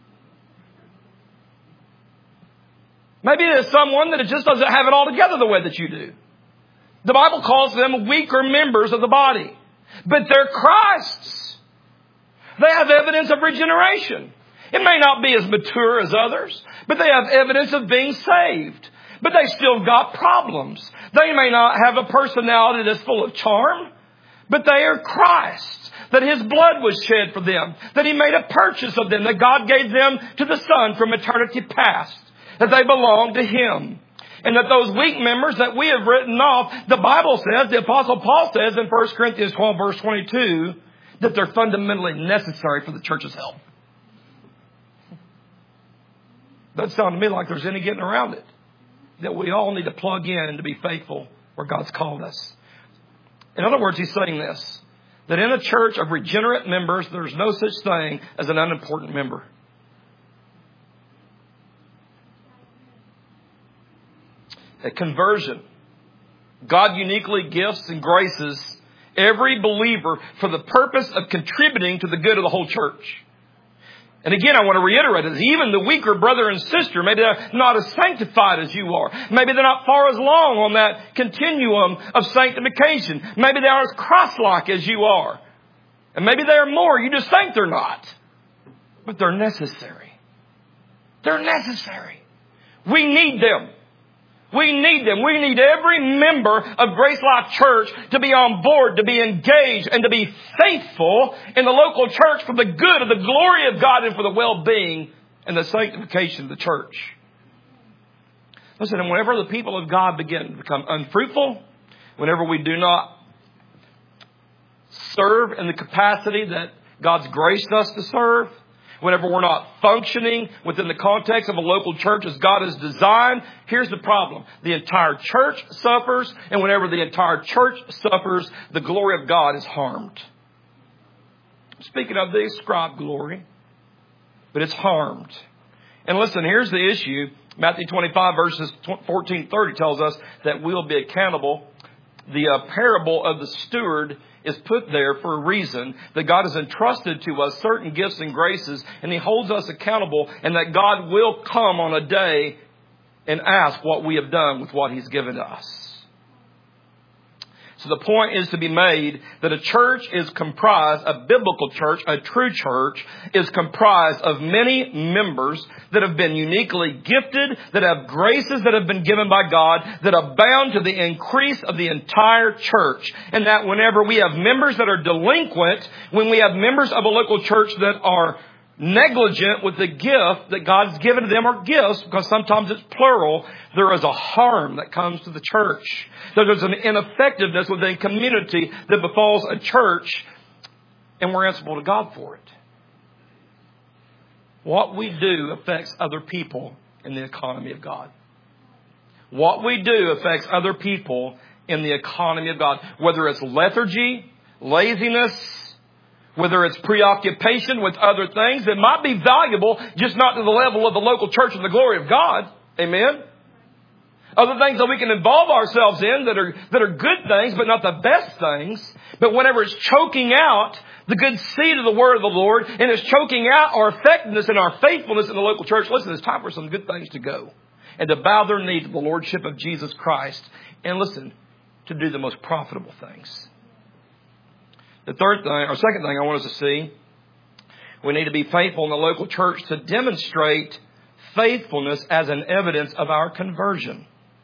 Maybe there's someone that just doesn't have it all together the way that you do. The Bible calls them weaker members of the body. But they're Christ's. They have evidence of regeneration. It may not be as mature as others, but they have evidence of being saved. But they still got problems. They may not have a personality that's full of charm, but they are Christ's. That His blood was shed for them. That He made a purchase of them. That God gave them to the Son from eternity past. That they belong to Him. And that those weak members that we have written off, the Bible says, the Apostle Paul says in First Corinthians twelve verse twenty-two, that they're fundamentally necessary for the church's health. Doesn't sound to me like there's any getting around it. That we all need to plug in and to be faithful where God's called us. In other words, he's saying this, that in a church of regenerate members, there's no such thing as an unimportant member. A conversion. God uniquely gifts and graces every believer for the purpose of contributing to the good of the whole church. And again, I want to reiterate it. Even the weaker brother and sister, maybe they're not as sanctified as you are. Maybe they're not far as long on that continuum of sanctification. Maybe they aren't as Christ-like as you are. And maybe they're more. You just think they're not. But they're necessary. They're necessary. We need them. We need them. We need every member of Grace Life Church to be on board, to be engaged, and to be faithful in the local church for the good of the glory of God and for the well-being and the sanctification of the church. Listen, and whenever the people of God begin to become unfruitful, whenever we do not serve in the capacity that God's graced us to serve, whenever we're not functioning within the context of a local church as God has designed, here's the problem. The entire church suffers, and whenever the entire church suffers, the glory of God is harmed. Speaking of the ascribed glory, but it's harmed. And listen, here's the issue. Matthew twenty-five verses fourteen thirty tells us that we'll be accountable. The uh, parable of the steward is put there for a reason, that God has entrusted to us certain gifts and graces, and He holds us accountable, and that God will come on a day and ask what we have done with what He's given to us. So the point is to be made that a church is comprised, a biblical church, a true church, is comprised of many members that have been uniquely gifted, that have graces that have been given by God, that abound to the increase of the entire church. And that whenever we have members that are delinquent, when we have members of a local church that are negligent with the gift that God's given to them, or gifts, because sometimes it's plural, there is a harm that comes to the church. There's an ineffectiveness within community that befalls a church, and we're answerable to God for it. What we do affects other people in the economy of God. What we do affects other people in the economy of God. Whether it's lethargy, laziness, whether it's preoccupation with other things that might be valuable, just not to the level of the local church and the glory of God. Amen? Other things that we can involve ourselves in that are, that are good things, but not the best things. But whenever it's choking out the good seed of the word of the Lord, and it's choking out our effectiveness and our faithfulness in the local church, listen, it's time for some good things to go. And to bow their knee to the Lordship of Jesus Christ. And listen, to do the most profitable things. The third thing, or second thing I want us to see, we need to be faithful in the local church to demonstrate faithfulness as an evidence of our conversion.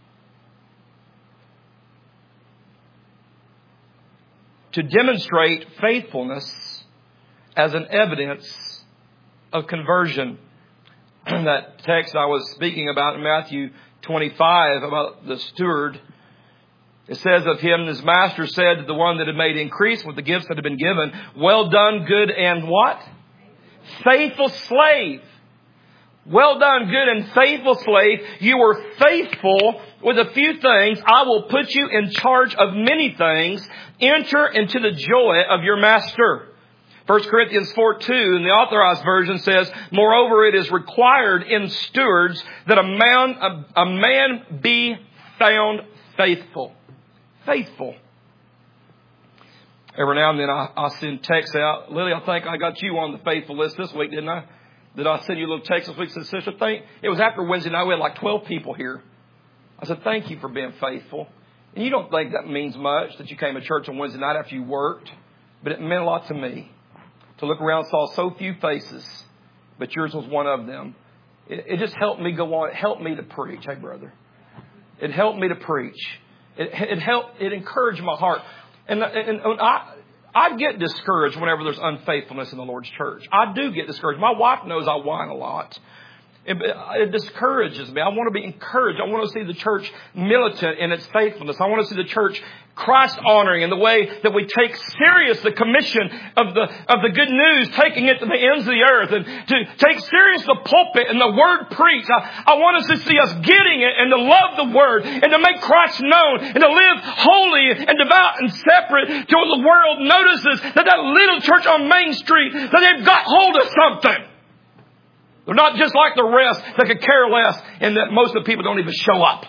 To demonstrate faithfulness as an evidence of conversion. That text I was speaking about in Matthew twenty-five about the steward. It says of him, his master said to the one that had made increase with the gifts that had been given, well done, good and what? Faithful slave. Well done, good and faithful slave. You were faithful with a few things. I will put you in charge of many things. Enter into the joy of your master. First Corinthians four two in the Authorized Version says, moreover, it is required in stewards that a man, a, a man be found faithful. Faithful. Every now and then I, I send texts out. Lily, I think I got you on the faithful list this week, didn't I? Did I send you a little text this week? Said, sister, thank. It was after Wednesday night. We had like twelve people here. I said, thank you for being faithful. And you don't think that means much that you came to church on Wednesday night after you worked. But it meant a lot to me to look around and saw so few faces. But yours was one of them. It, it just helped me go on. It helped me to preach. Hey, brother. It helped me to preach. It, it helped. It encouraged my heart. And, and, and I, I get discouraged whenever there's unfaithfulness in the Lord's church. I do get discouraged. My wife knows I whine a lot. It, it discourages me. I want to be encouraged. I want to see the church militant in its faithfulness. I want to see the church Christ honoring in the way that we take serious the commission of the of the good news, taking it to the ends of the earth, and to take serious the pulpit and the word preached. I, I want us to see us getting it and to love the word and to make Christ known and to live holy and devout and separate till the world notices that that little church on Main Street, that they've got hold of something. They're not just like the rest that could care less, and that most of the people don't even show up.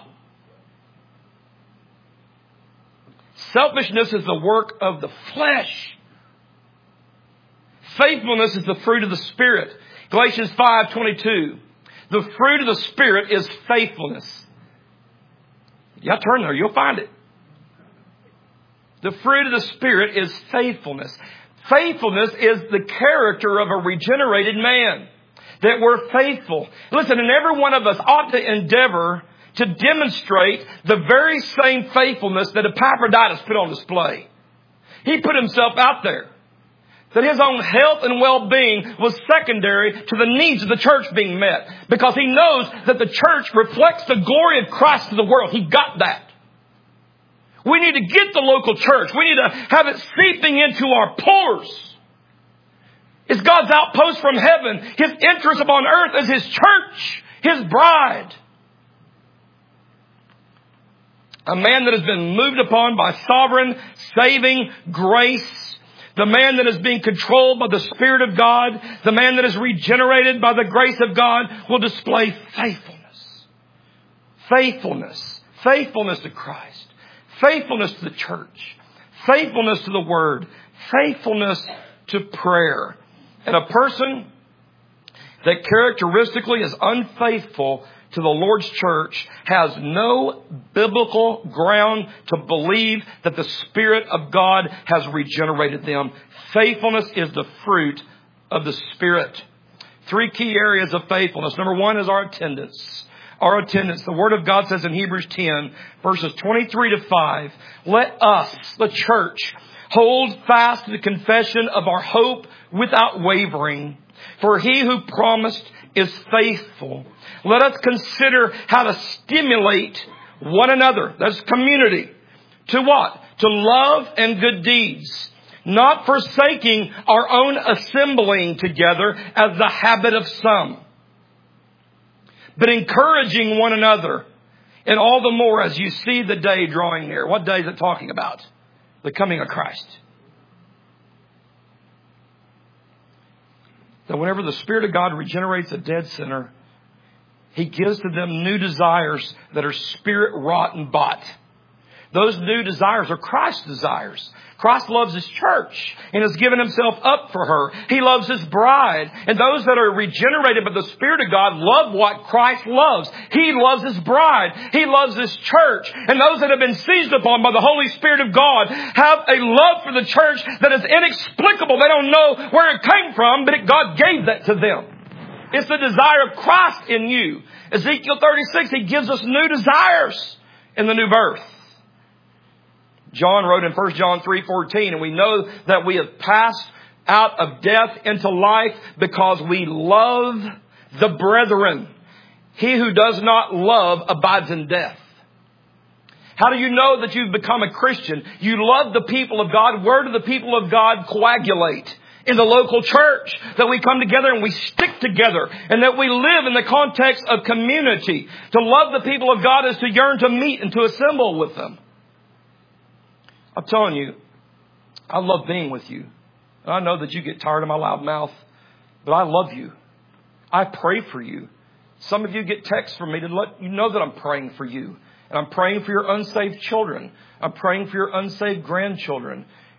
Selfishness is the work of the flesh. Faithfulness is the fruit of the Spirit. Galatians five twenty-two. The fruit of the Spirit is faithfulness. Yeah, turn there. You'll find it. The fruit of the Spirit is faithfulness. Faithfulness is the character of a regenerated man. That we're faithful. Listen, and every one of us ought to endeavor to demonstrate the very same faithfulness that Epaphroditus put on display. He put himself out there. That his own health and well-being was secondary to the needs of the church being met. Because he knows that the church reflects the glory of Christ to the world. He got that. We need to get the local church. We need to have it seeping into our pores. It's God's outpost from heaven. His interest upon earth is His church, His bride. A man that has been moved upon by sovereign, saving grace. The man that is being controlled by the Spirit of God. The man that is regenerated by the grace of God will display faithfulness. Faithfulness. Faithfulness to Christ. Faithfulness to the church. Faithfulness to the Word. Faithfulness to prayer. And a person that characteristically is unfaithful to the Lord's church has no biblical ground to believe that the Spirit of God has regenerated them. Faithfulness is the fruit of the Spirit. Three key areas of faithfulness. Number one is our attendance. Our attendance. The Word of God says in Hebrews ten, verses twenty-three to five, let us, the church, hold fast to the confession of our hope without wavering. For He who promised is faithful. Let us consider how to stimulate one another. That's community. To what? To love and good deeds. Not forsaking our own assembling together as the habit of some. But encouraging one another. And all the more as you see the day drawing near. What day is it talking about? The coming of Christ. That whenever the Spirit of God regenerates a dead sinner, He gives to them new desires that are spirit wrought and bought. Those new desires are Christ's desires. Christ loves His church and has given Himself up for her. He loves His bride. And those that are regenerated by the Spirit of God love what Christ loves. He loves His bride. He loves His church. And those that have been seized upon by the Holy Spirit of God have a love for the church that is inexplicable. They don't know where it came from, but it, God gave that to them. It's the desire of Christ in you. Ezekiel thirty-six, He gives us new desires in the new birth. John wrote in First John three fourteen, and we know that we have passed out of death into life because we love the brethren. He who does not love abides in death. How do you know that you've become a Christian? You love the people of God. Where do the people of God coagulate? In the local church, that we come together and we stick together, and that we live in the context of community. To love the people of God is to yearn to meet and to assemble with them. I'm telling you, I love being with you. And I know that you get tired of my loud mouth, but I love you. I pray for you. Some of you get texts from me to let you know that I'm praying for you. And I'm praying for your unsaved children. I'm praying for your unsaved grandchildren.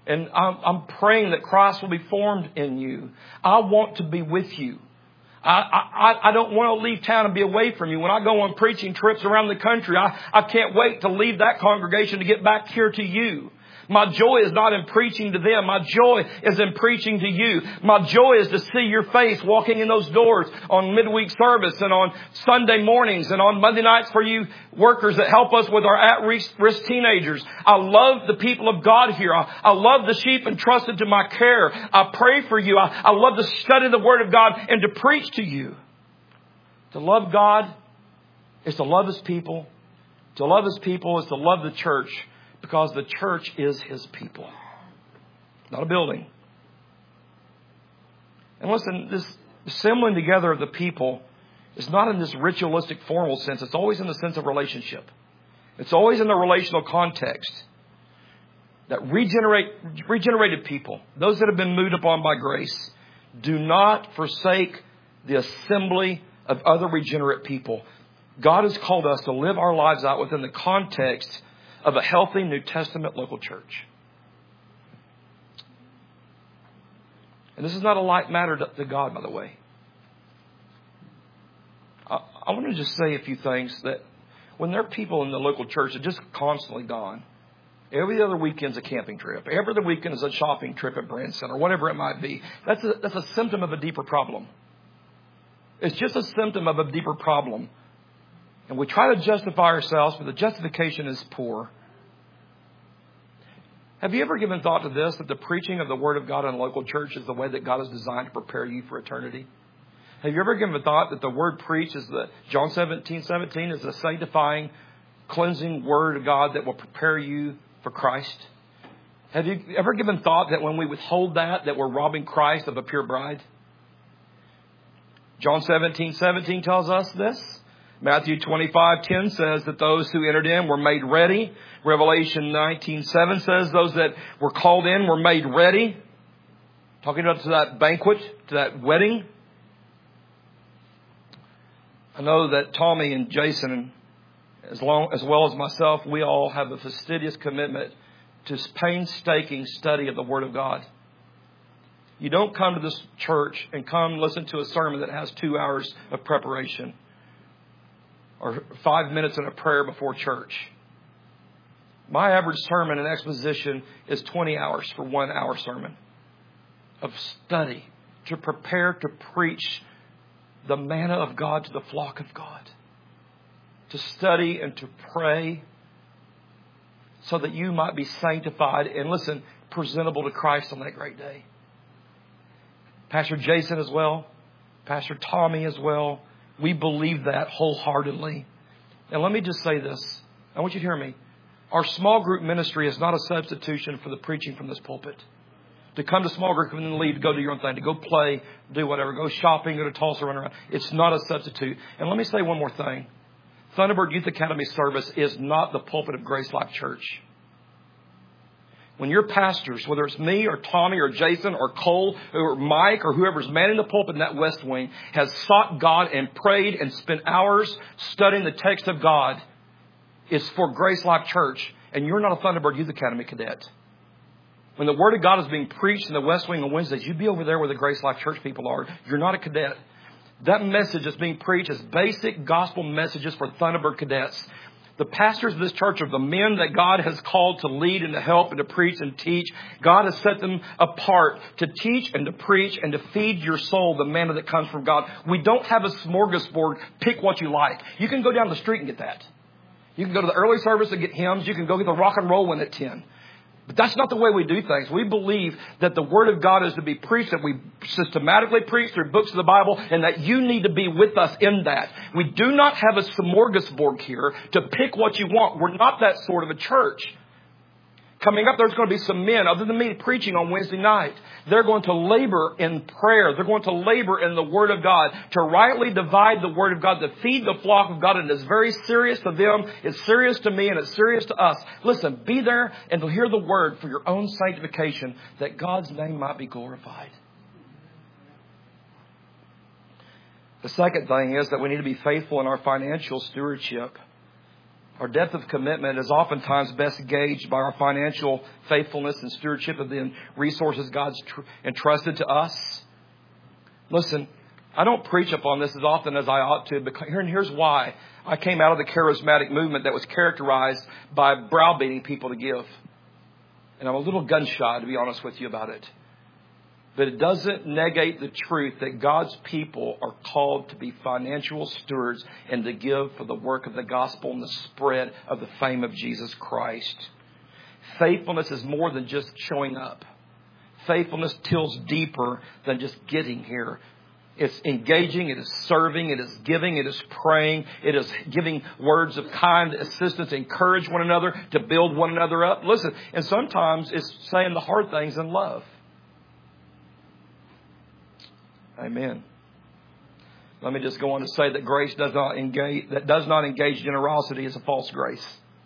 And I'm, I'm praying that Christ will be formed in you. I want to be with you. I, I, I don't want to leave town and be away from you. When I go on preaching trips around the country, I, I can't wait to leave that congregation to get back here to you. My joy is not in preaching to them. My joy is in preaching to you. My joy is to see your face walking in those doors on midweek service and on Sunday mornings and on Monday nights for you workers that help us with our at-risk teenagers. I love the people of God here. I, I love the sheep entrusted to my care. I pray for you. I, I love to study the Word of God and to preach to you. To love God is to love His people. To love His people is to love the church. Because the church is His people. Not a building. And listen, this assembling together of the people is not in this ritualistic formal sense. It's always in the sense of relationship. It's always in the relational context. That regenerate, regenerated people, those that have been moved upon by grace, do not forsake the assembly of other regenerate people. God has called us to live our lives out within the context of a healthy New Testament local church. And this is not a light matter to God, by the way. I, I want to just say a few things that when there are people in the local church that are just constantly gone, every other weekend's a camping trip, every other weekend is a shopping trip at Brand Center, whatever it might be, that's a, that's a symptom of a deeper problem. It's just a symptom of a deeper problem. And we try to justify ourselves, but the justification is poor. Have you ever given thought to this, that the preaching of the Word of God in a local church is the way that God has designed to prepare you for eternity? Have you ever given thought that the word preach is the, John seventeen seventeen is the sanctifying, cleansing Word of God that will prepare you for Christ? Have you ever given thought that when we withhold that, that we're robbing Christ of a pure bride? John seventeen seventeen tells us this. Matthew twenty-five ten says that those who entered in were made ready. Revelation nineteen seven says those that were called in were made ready. Talking about to that banquet, to that wedding. I know that Tommy and Jason, as long as well as myself, we all have a fastidious commitment to painstaking study of the Word of God. You don't come to this church and come listen to a sermon that has two hours of preparation. Or five minutes in a prayer before church. My average sermon and exposition is twenty hours for one hour sermon of study to prepare to preach the manna of God to the flock of God. To study and to pray so that you might be sanctified and, listen, presentable to Christ on that great day. Pastor Jason as well. Pastor Tommy as well. We believe that wholeheartedly. And let me just say this. I want you to hear me. Our small group ministry is not a substitution for the preaching from this pulpit. To come to small group and then leave, to go do your own thing, to go play, do whatever, go shopping, go to Tulsa, run around. It's not a substitute. And let me say one more thing. Thunderbird Youth Academy service is not the pulpit of Grace Life Church. When your pastors, whether it's me or Tommy or Jason or Cole or Mike or whoever's manning the pulpit in that West Wing, has sought God and prayed and spent hours studying the text of God, it's for Grace Life Church. And you're not a Thunderbird Youth Academy cadet. When the Word of God is being preached in the West Wing on Wednesdays, you be over there where the Grace Life Church people are. You're not a cadet. That message that's being preached is basic gospel messages for Thunderbird cadets. The pastors of this church are the men that God has called to lead and to help and to preach and teach. God has set them apart to teach and to preach and to feed your soul the manna that comes from God. We don't have a smorgasbord. Pick what you like. You can go down the street and get that. You can go to the early service and get hymns. You can go get the rock and roll one at ten. But that's not the way we do things. We believe that the Word of God is to be preached, that we systematically preach through books of the Bible, and that you need to be with us in that. We do not have a smorgasbord here to pick what you want. We're not that sort of a church. Coming up, there's going to be some men, other than me, preaching on Wednesday night. They're going to labor in prayer. They're going to labor in the Word of God, to rightly divide the Word of God, to feed the flock of God. And it's very serious to them. It's serious to me, and it's serious to us. Listen, be there and to hear the Word for your own sanctification, that God's name might be glorified. The second thing is that we need to be faithful in our financial stewardship. Our depth of commitment is oftentimes best gauged by our financial faithfulness and stewardship of the resources God's tr- entrusted to us. Listen, I don't preach upon this as often as I ought to, but here's why. I came out of the charismatic movement that was characterized by browbeating people to give. And I'm a little gun shy, to be honest with you about it. But it doesn't negate the truth that God's people are called to be financial stewards and to give for the work of the gospel and the spread of the fame of Jesus Christ. Faithfulness is more than just showing up. Faithfulness tills deeper than just getting here. It's engaging, it is serving, it is giving, it is praying, it is giving words of kind assistance, encourage one another, to build one another up. Listen, and sometimes it's saying the hard things in love. Amen. Let me just go on to say that grace does not engage, that does not engage generosity is a false grace.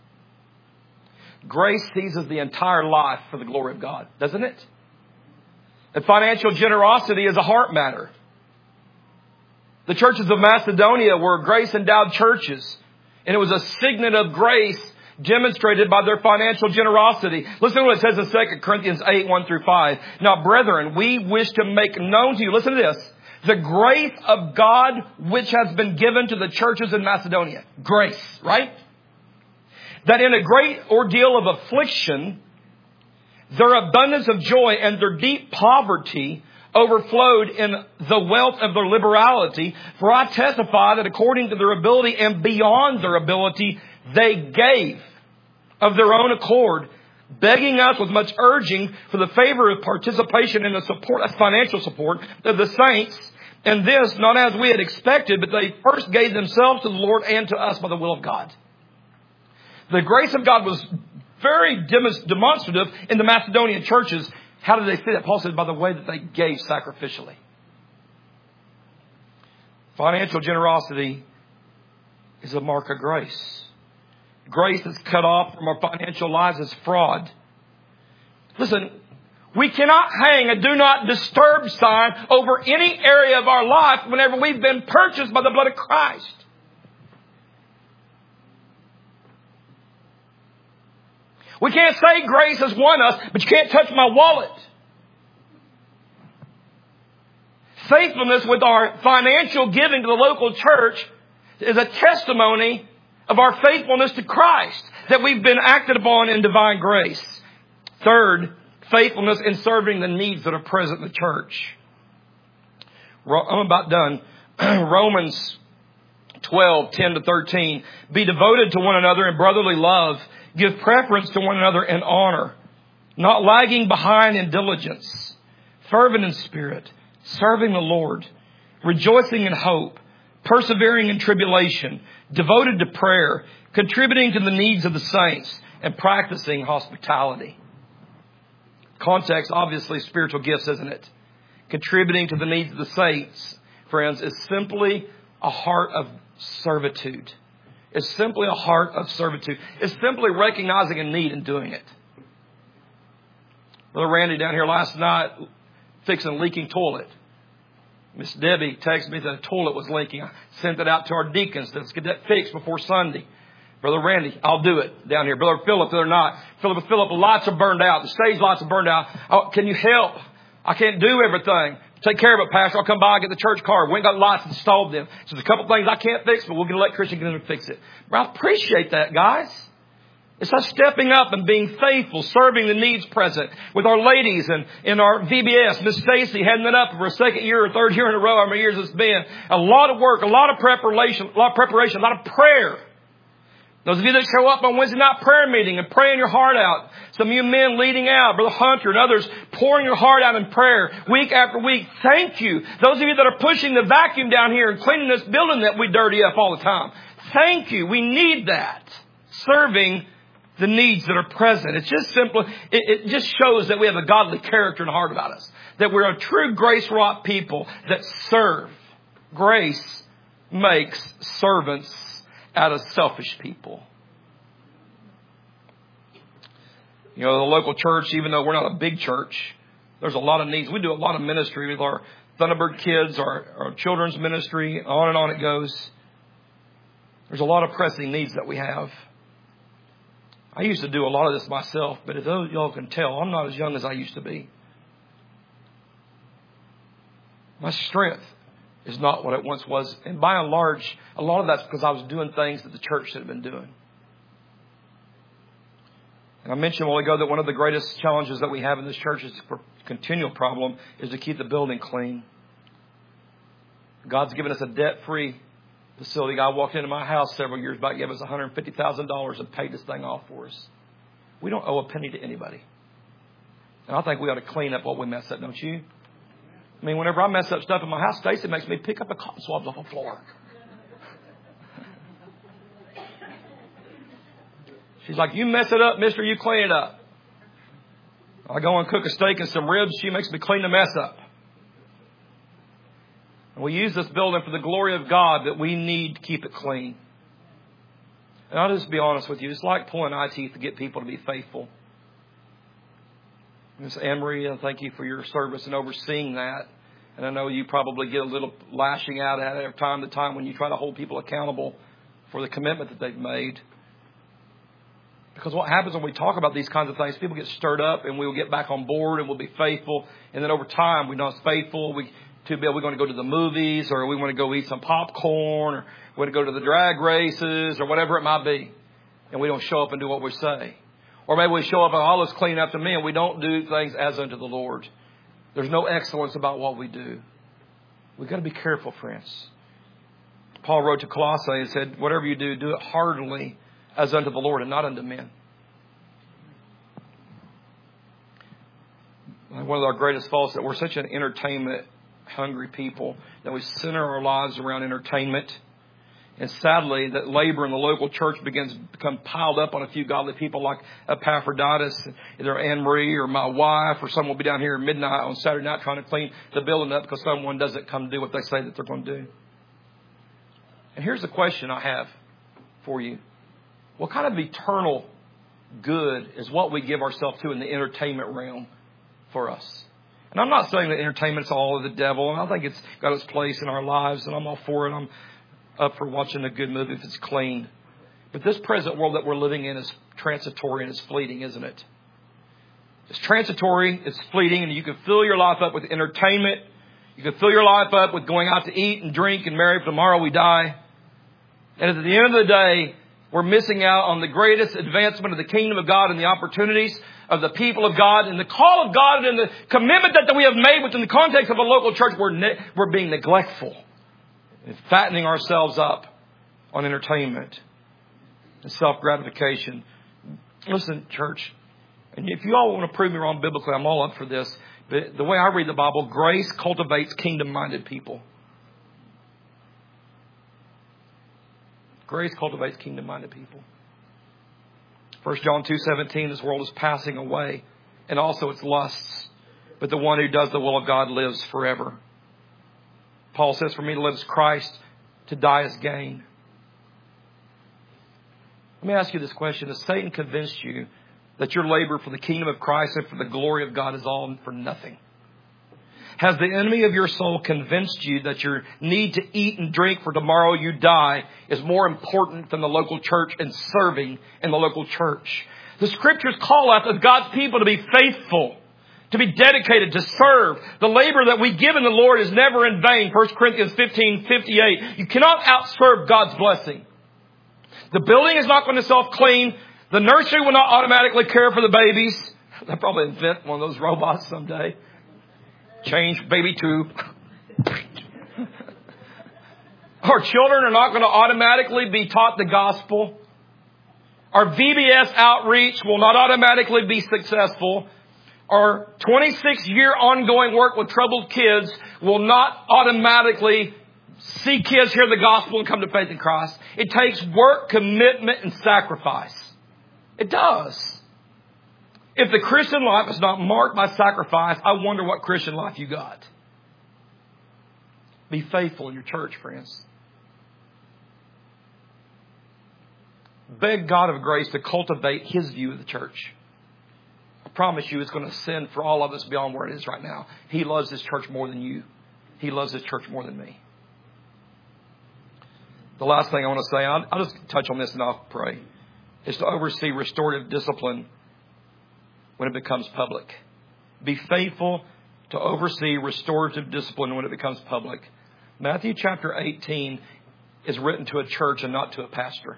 Grace seizes the entire life for the glory of God, doesn't it? And financial generosity is a heart matter. The churches of Macedonia were grace-endowed churches, and it was a signet of grace demonstrated by their financial generosity. Listen to what it says in Second Corinthians eight, one through five. Now, brethren, we wish to make known to you, listen to this, the grace of God which has been given to the churches in Macedonia. Grace, right? That in a great ordeal of affliction, their abundance of joy and their deep poverty overflowed in the wealth of their liberality. For I testify that according to their ability and beyond their ability, they gave of their own accord, begging us with much urging for the favor of participation in the support, financial support of the saints. And this, not as we had expected, but they first gave themselves to the Lord and to us by the will of God. The grace of God was very demonstrative in the Macedonian churches. How did they see that? Paul said, by the way that they gave sacrificially. Financial generosity is a mark of grace. Grace that's cut off from our financial lives is fraud. Listen, we cannot hang a do not disturb sign over any area of our life whenever we've been purchased by the blood of Christ. We can't say grace has won us, but you can't touch my wallet. Faithfulness with our financial giving to the local church is a testimony of our faithfulness to Christ, that we've been acted upon in divine grace. Third, faithfulness in serving the needs that are present in the church. I'm about done. Romans twelve, ten to thirteen. Be devoted to one another in brotherly love. Give preference to one another in honor, not lagging behind in diligence, fervent in spirit, serving the Lord, rejoicing in hope, persevering in tribulation, devoted to prayer, contributing to the needs of the saints, and practicing hospitality. Context, obviously, spiritual gifts, isn't it? Contributing to the needs of the saints, friends, is simply a heart of servitude. It's simply a heart of servitude. It's simply recognizing a need and doing it. Brother Randy down here last night fixing a leaking toilet. Miss Debbie texted me that a toilet was leaking. I sent it out to our deacons. Let's get that fixed before Sunday. Brother Randy, I'll do it down here. Brother Philip, they're not. Philip, Philip, the lights are burned out. The stage lights are burned out. Oh, can you help? I can't do everything. Take care of it, Pastor. I'll come by and get the church car. We ain't got lights installed them. So there's a couple things I can't fix, but we'll get an electrician to fix it. Well, I appreciate that, guys. It's us stepping up and being faithful, serving the needs present with our ladies and in our V B S. Miss Stacy heading it up for a second year or third year in a row, how many years it's been. A lot of work, a lot of preparation, a lot of preparation, a lot of prayer. Those of you that show up on Wednesday night prayer meeting and praying your heart out. Some of you men leading out, Brother Hunter and others pouring your heart out in prayer week after week. Thank you. Those of you that are pushing the vacuum down here and cleaning this building that we dirty up all the time. Thank you. We need that. Serving the needs that are present. It's just simple. It, it just shows that we have a godly character and heart about us. That we're a true grace-wrought people that serve. Grace makes servants out of selfish people. You know, the local church, even though we're not a big church, there's a lot of needs. We do a lot of ministry with our Thunderbird kids, our, our children's ministry, on and on it goes. There's a lot of pressing needs that we have. I used to do a lot of this myself, but as y'all can tell, I'm not as young as I used to be. My strength is not what it once was. And by and large, a lot of that's because I was doing things that the church should have been doing. And I mentioned a while ago that one of the greatest challenges that we have in this church is a continual problem is to keep the building clean. God's given us a debt-free facility. God walked into my house several years back, gave us one hundred fifty thousand dollars and paid this thing off for us. We don't owe a penny to anybody. And I think we ought to clean up what we mess up, don't you? I mean, whenever I mess up stuff in my house, Stacy makes me pick up the cotton swabs off the floor. She's like, you mess it up, mister, you clean it up. I go and cook a steak and some ribs. She makes me clean the mess up. And we use this building for the glory of God, but we need to keep it clean. And I'll just be honest with you. It's like pulling eye teeth to get people to be faithful. Miss Anne-Marie, I thank you for your service and overseeing that. And I know you probably get a little lashing out at it from time to time when you try to hold people accountable for the commitment that they've made. Because what happens when we talk about these kinds of things, people get stirred up and we will get back on board and we'll be faithful. And then over time, we're not faithful. We too bad we're going to go to the movies, or we want to go eat some popcorn, or we want to go to the drag races, or whatever it might be. And we don't show up and do what we say. Or maybe we show up and all is clean up to me and we don't do things as unto the Lord. There's no excellence about what we do. We've got to be careful, friends. Paul wrote to Colossae and said, whatever you do, do it heartily as unto the Lord and not unto men. One of our greatest faults is that we're such an entertainment-hungry people that we center our lives around entertainment. And sadly, that labor in the local church begins to become piled up on a few godly people like Epaphroditus, either Anne-Marie or my wife, or someone will be down here at midnight on Saturday night trying to clean the building up because someone doesn't come do what they say that they're going to do. And here's the question I have for you. What kind of eternal good is what we give ourselves to in the entertainment realm for us? And I'm not saying that entertainment is all of the devil, and I think it's got its place in our lives, and I'm all for it. I'm up for watching a good movie if it's clean. But this present world that we're living in is transitory and it's fleeting, isn't it? It's transitory, it's fleeting, and you can fill your life up with entertainment. You can fill your life up with going out to eat and drink and marry. Tomorrow we die. And at the end of the day, we're missing out on the greatest advancement of the kingdom of God and the opportunities of the people of God and the call of God and the commitment that we have made within the context of a local church. We're, ne- we're being neglectful and fattening ourselves up on entertainment and self-gratification. Listen, church, and if you all want to prove me wrong biblically, I'm all up for this. But the way I read the Bible, grace cultivates kingdom-minded people. Grace cultivates kingdom-minded people. First John two seventeen, this world is passing away, and also its lusts. But the one who does the will of God lives forever. Paul says, for me to live is Christ, to die is gain. Let me ask you this question. Has Satan convinced you that your labor for the kingdom of Christ and for the glory of God is all for nothing? Has the enemy of your soul convinced you that your need to eat and drink for tomorrow you die is more important than the local church and serving in the local church? The scriptures call us as God's people to be faithful, to be dedicated, to serve. The labor that we give in the Lord is never in vain. First Corinthians fifteen fifty-eight. You cannot outserve God's blessing. The building is not going to self-clean. The nursery will not automatically care for the babies. They'll probably invent one of those robots someday. Change baby tube. Our children are not going to automatically be taught the gospel. Our V B S outreach will not automatically be successful. Our twenty-six year ongoing work with troubled kids will not automatically see kids hear the gospel and come to faith in Christ. It takes work, commitment, and sacrifice. It does. If the Christian life is not marked by sacrifice, I wonder what Christian life you got. Be faithful in your church, friends. Beg God of grace to cultivate His view of the church. I promise you it's going to ascend for all of us beyond where it is right now. He loves His church more than you. He loves His church more than me. The last thing I want to say, I'll, I'll just touch on this and I'll pray. is to oversee restorative discipline when it becomes public. Be faithful to oversee restorative discipline when it becomes public. Matthew chapter eighteen is written to a church and not to a pastor.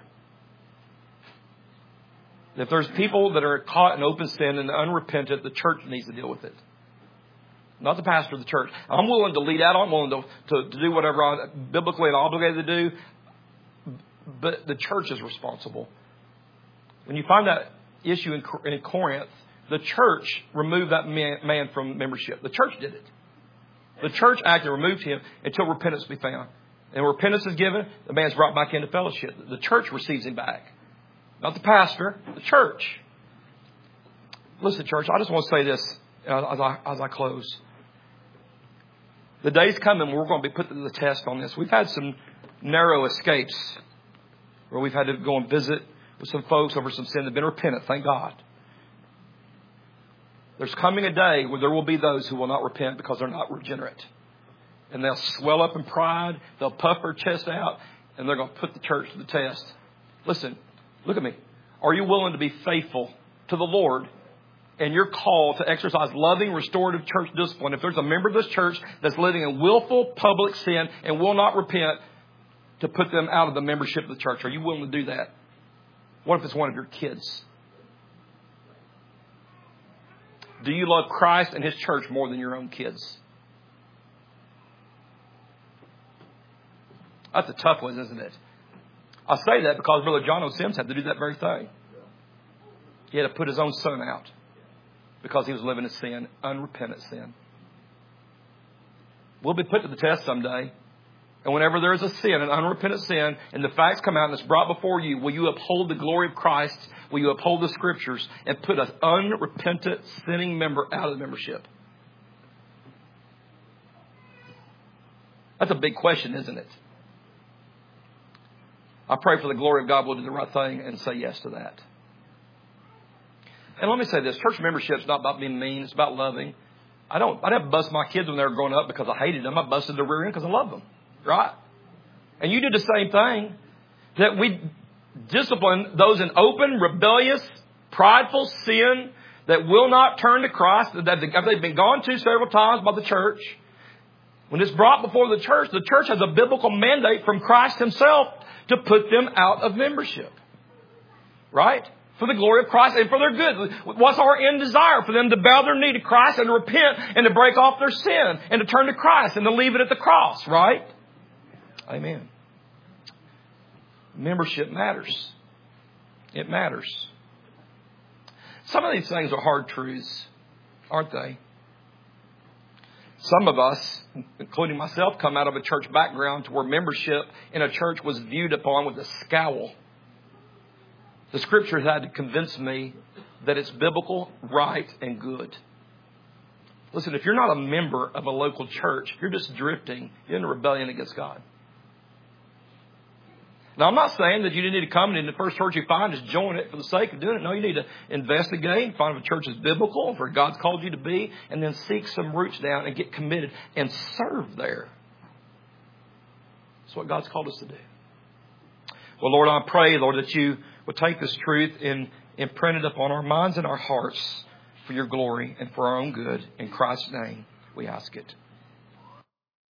If there's people that are caught in open sin and unrepentant, the church needs to deal with it. Not the pastor of the church. I'm willing to lead out. I'm willing to, to, to do whatever I'm biblically obligated to do. But the church is responsible. When you find that issue in, in Corinth, the church removed that man, man from membership. The church did it. The church acted removed him until repentance be found. And when repentance is given, the man's brought back into fellowship. The church receives him back. Not the pastor, the church. Listen, church, I just want to say this as I, as I close. The day's coming when we're going to be put to the test on this. We've had some narrow escapes where we've had to go and visit with some folks over some sin that have been repentant, thank God. There's coming a day where there will be those who will not repent because they're not regenerate. And they'll swell up in pride. They'll puff their chest out. And they're going to put the church to the test. Listen, look at me. Are you willing to be faithful to the Lord and your call to exercise loving, restorative church discipline? If there's a member of this church that's living in willful public sin and will not repent, to put them out of the membership of the church, are you willing to do that? What if it's one of your kids? Do you love Christ and His church more than your own kids? That's a tough one, isn't it? I say that because Brother John O. Sims had to do that very thing. He had to put his own son out because he was living in sin, unrepentant sin. We'll be put to the test someday. And whenever there is a sin, an unrepentant sin, and the facts come out and it's brought before you, will you uphold the glory of Christ? Will you uphold the Scriptures and put an unrepentant, sinning member out of the membership? That's a big question, isn't it? I pray for the glory of God we'll do the right thing and say yes to that. And let me say this. Church membership is not about being mean. It's about loving. I don't, I didn't bust my kids when they were growing up because I hated them. I busted their rear end because I loved them. Right? And you did the same thing. That we discipline those in open, rebellious, prideful sin that will not turn to Christ, that they've been gone to several times by the church. When it's brought before the church, the church has a biblical mandate from Christ Himself to put them out of membership. Right? For the glory of Christ and for their good. What's our end desire? For them to bow their knee to Christ and to repent and to break off their sin and to turn to Christ and to leave it at the cross. Right? Amen. Membership matters. It matters. Some of these things are hard truths, aren't they? Some of us, including myself, come out of a church background to where membership in a church was viewed upon with a scowl. The Scriptures had to convince me that it's biblical, right, and good. Listen, if you're not a member of a local church, you're just drifting in rebellion against God. Now, I'm not saying that you need to come and in the first church you find, just join it for the sake of doing it. No, you need to investigate, find if a church is biblical, where God's called you to be, and then seek some roots down and get committed and serve there. That's what God's called us to do. Well, Lord, I pray, Lord, that you would take this truth and imprint it upon our minds and our hearts for your glory and for our own good. In Christ's name, we ask it.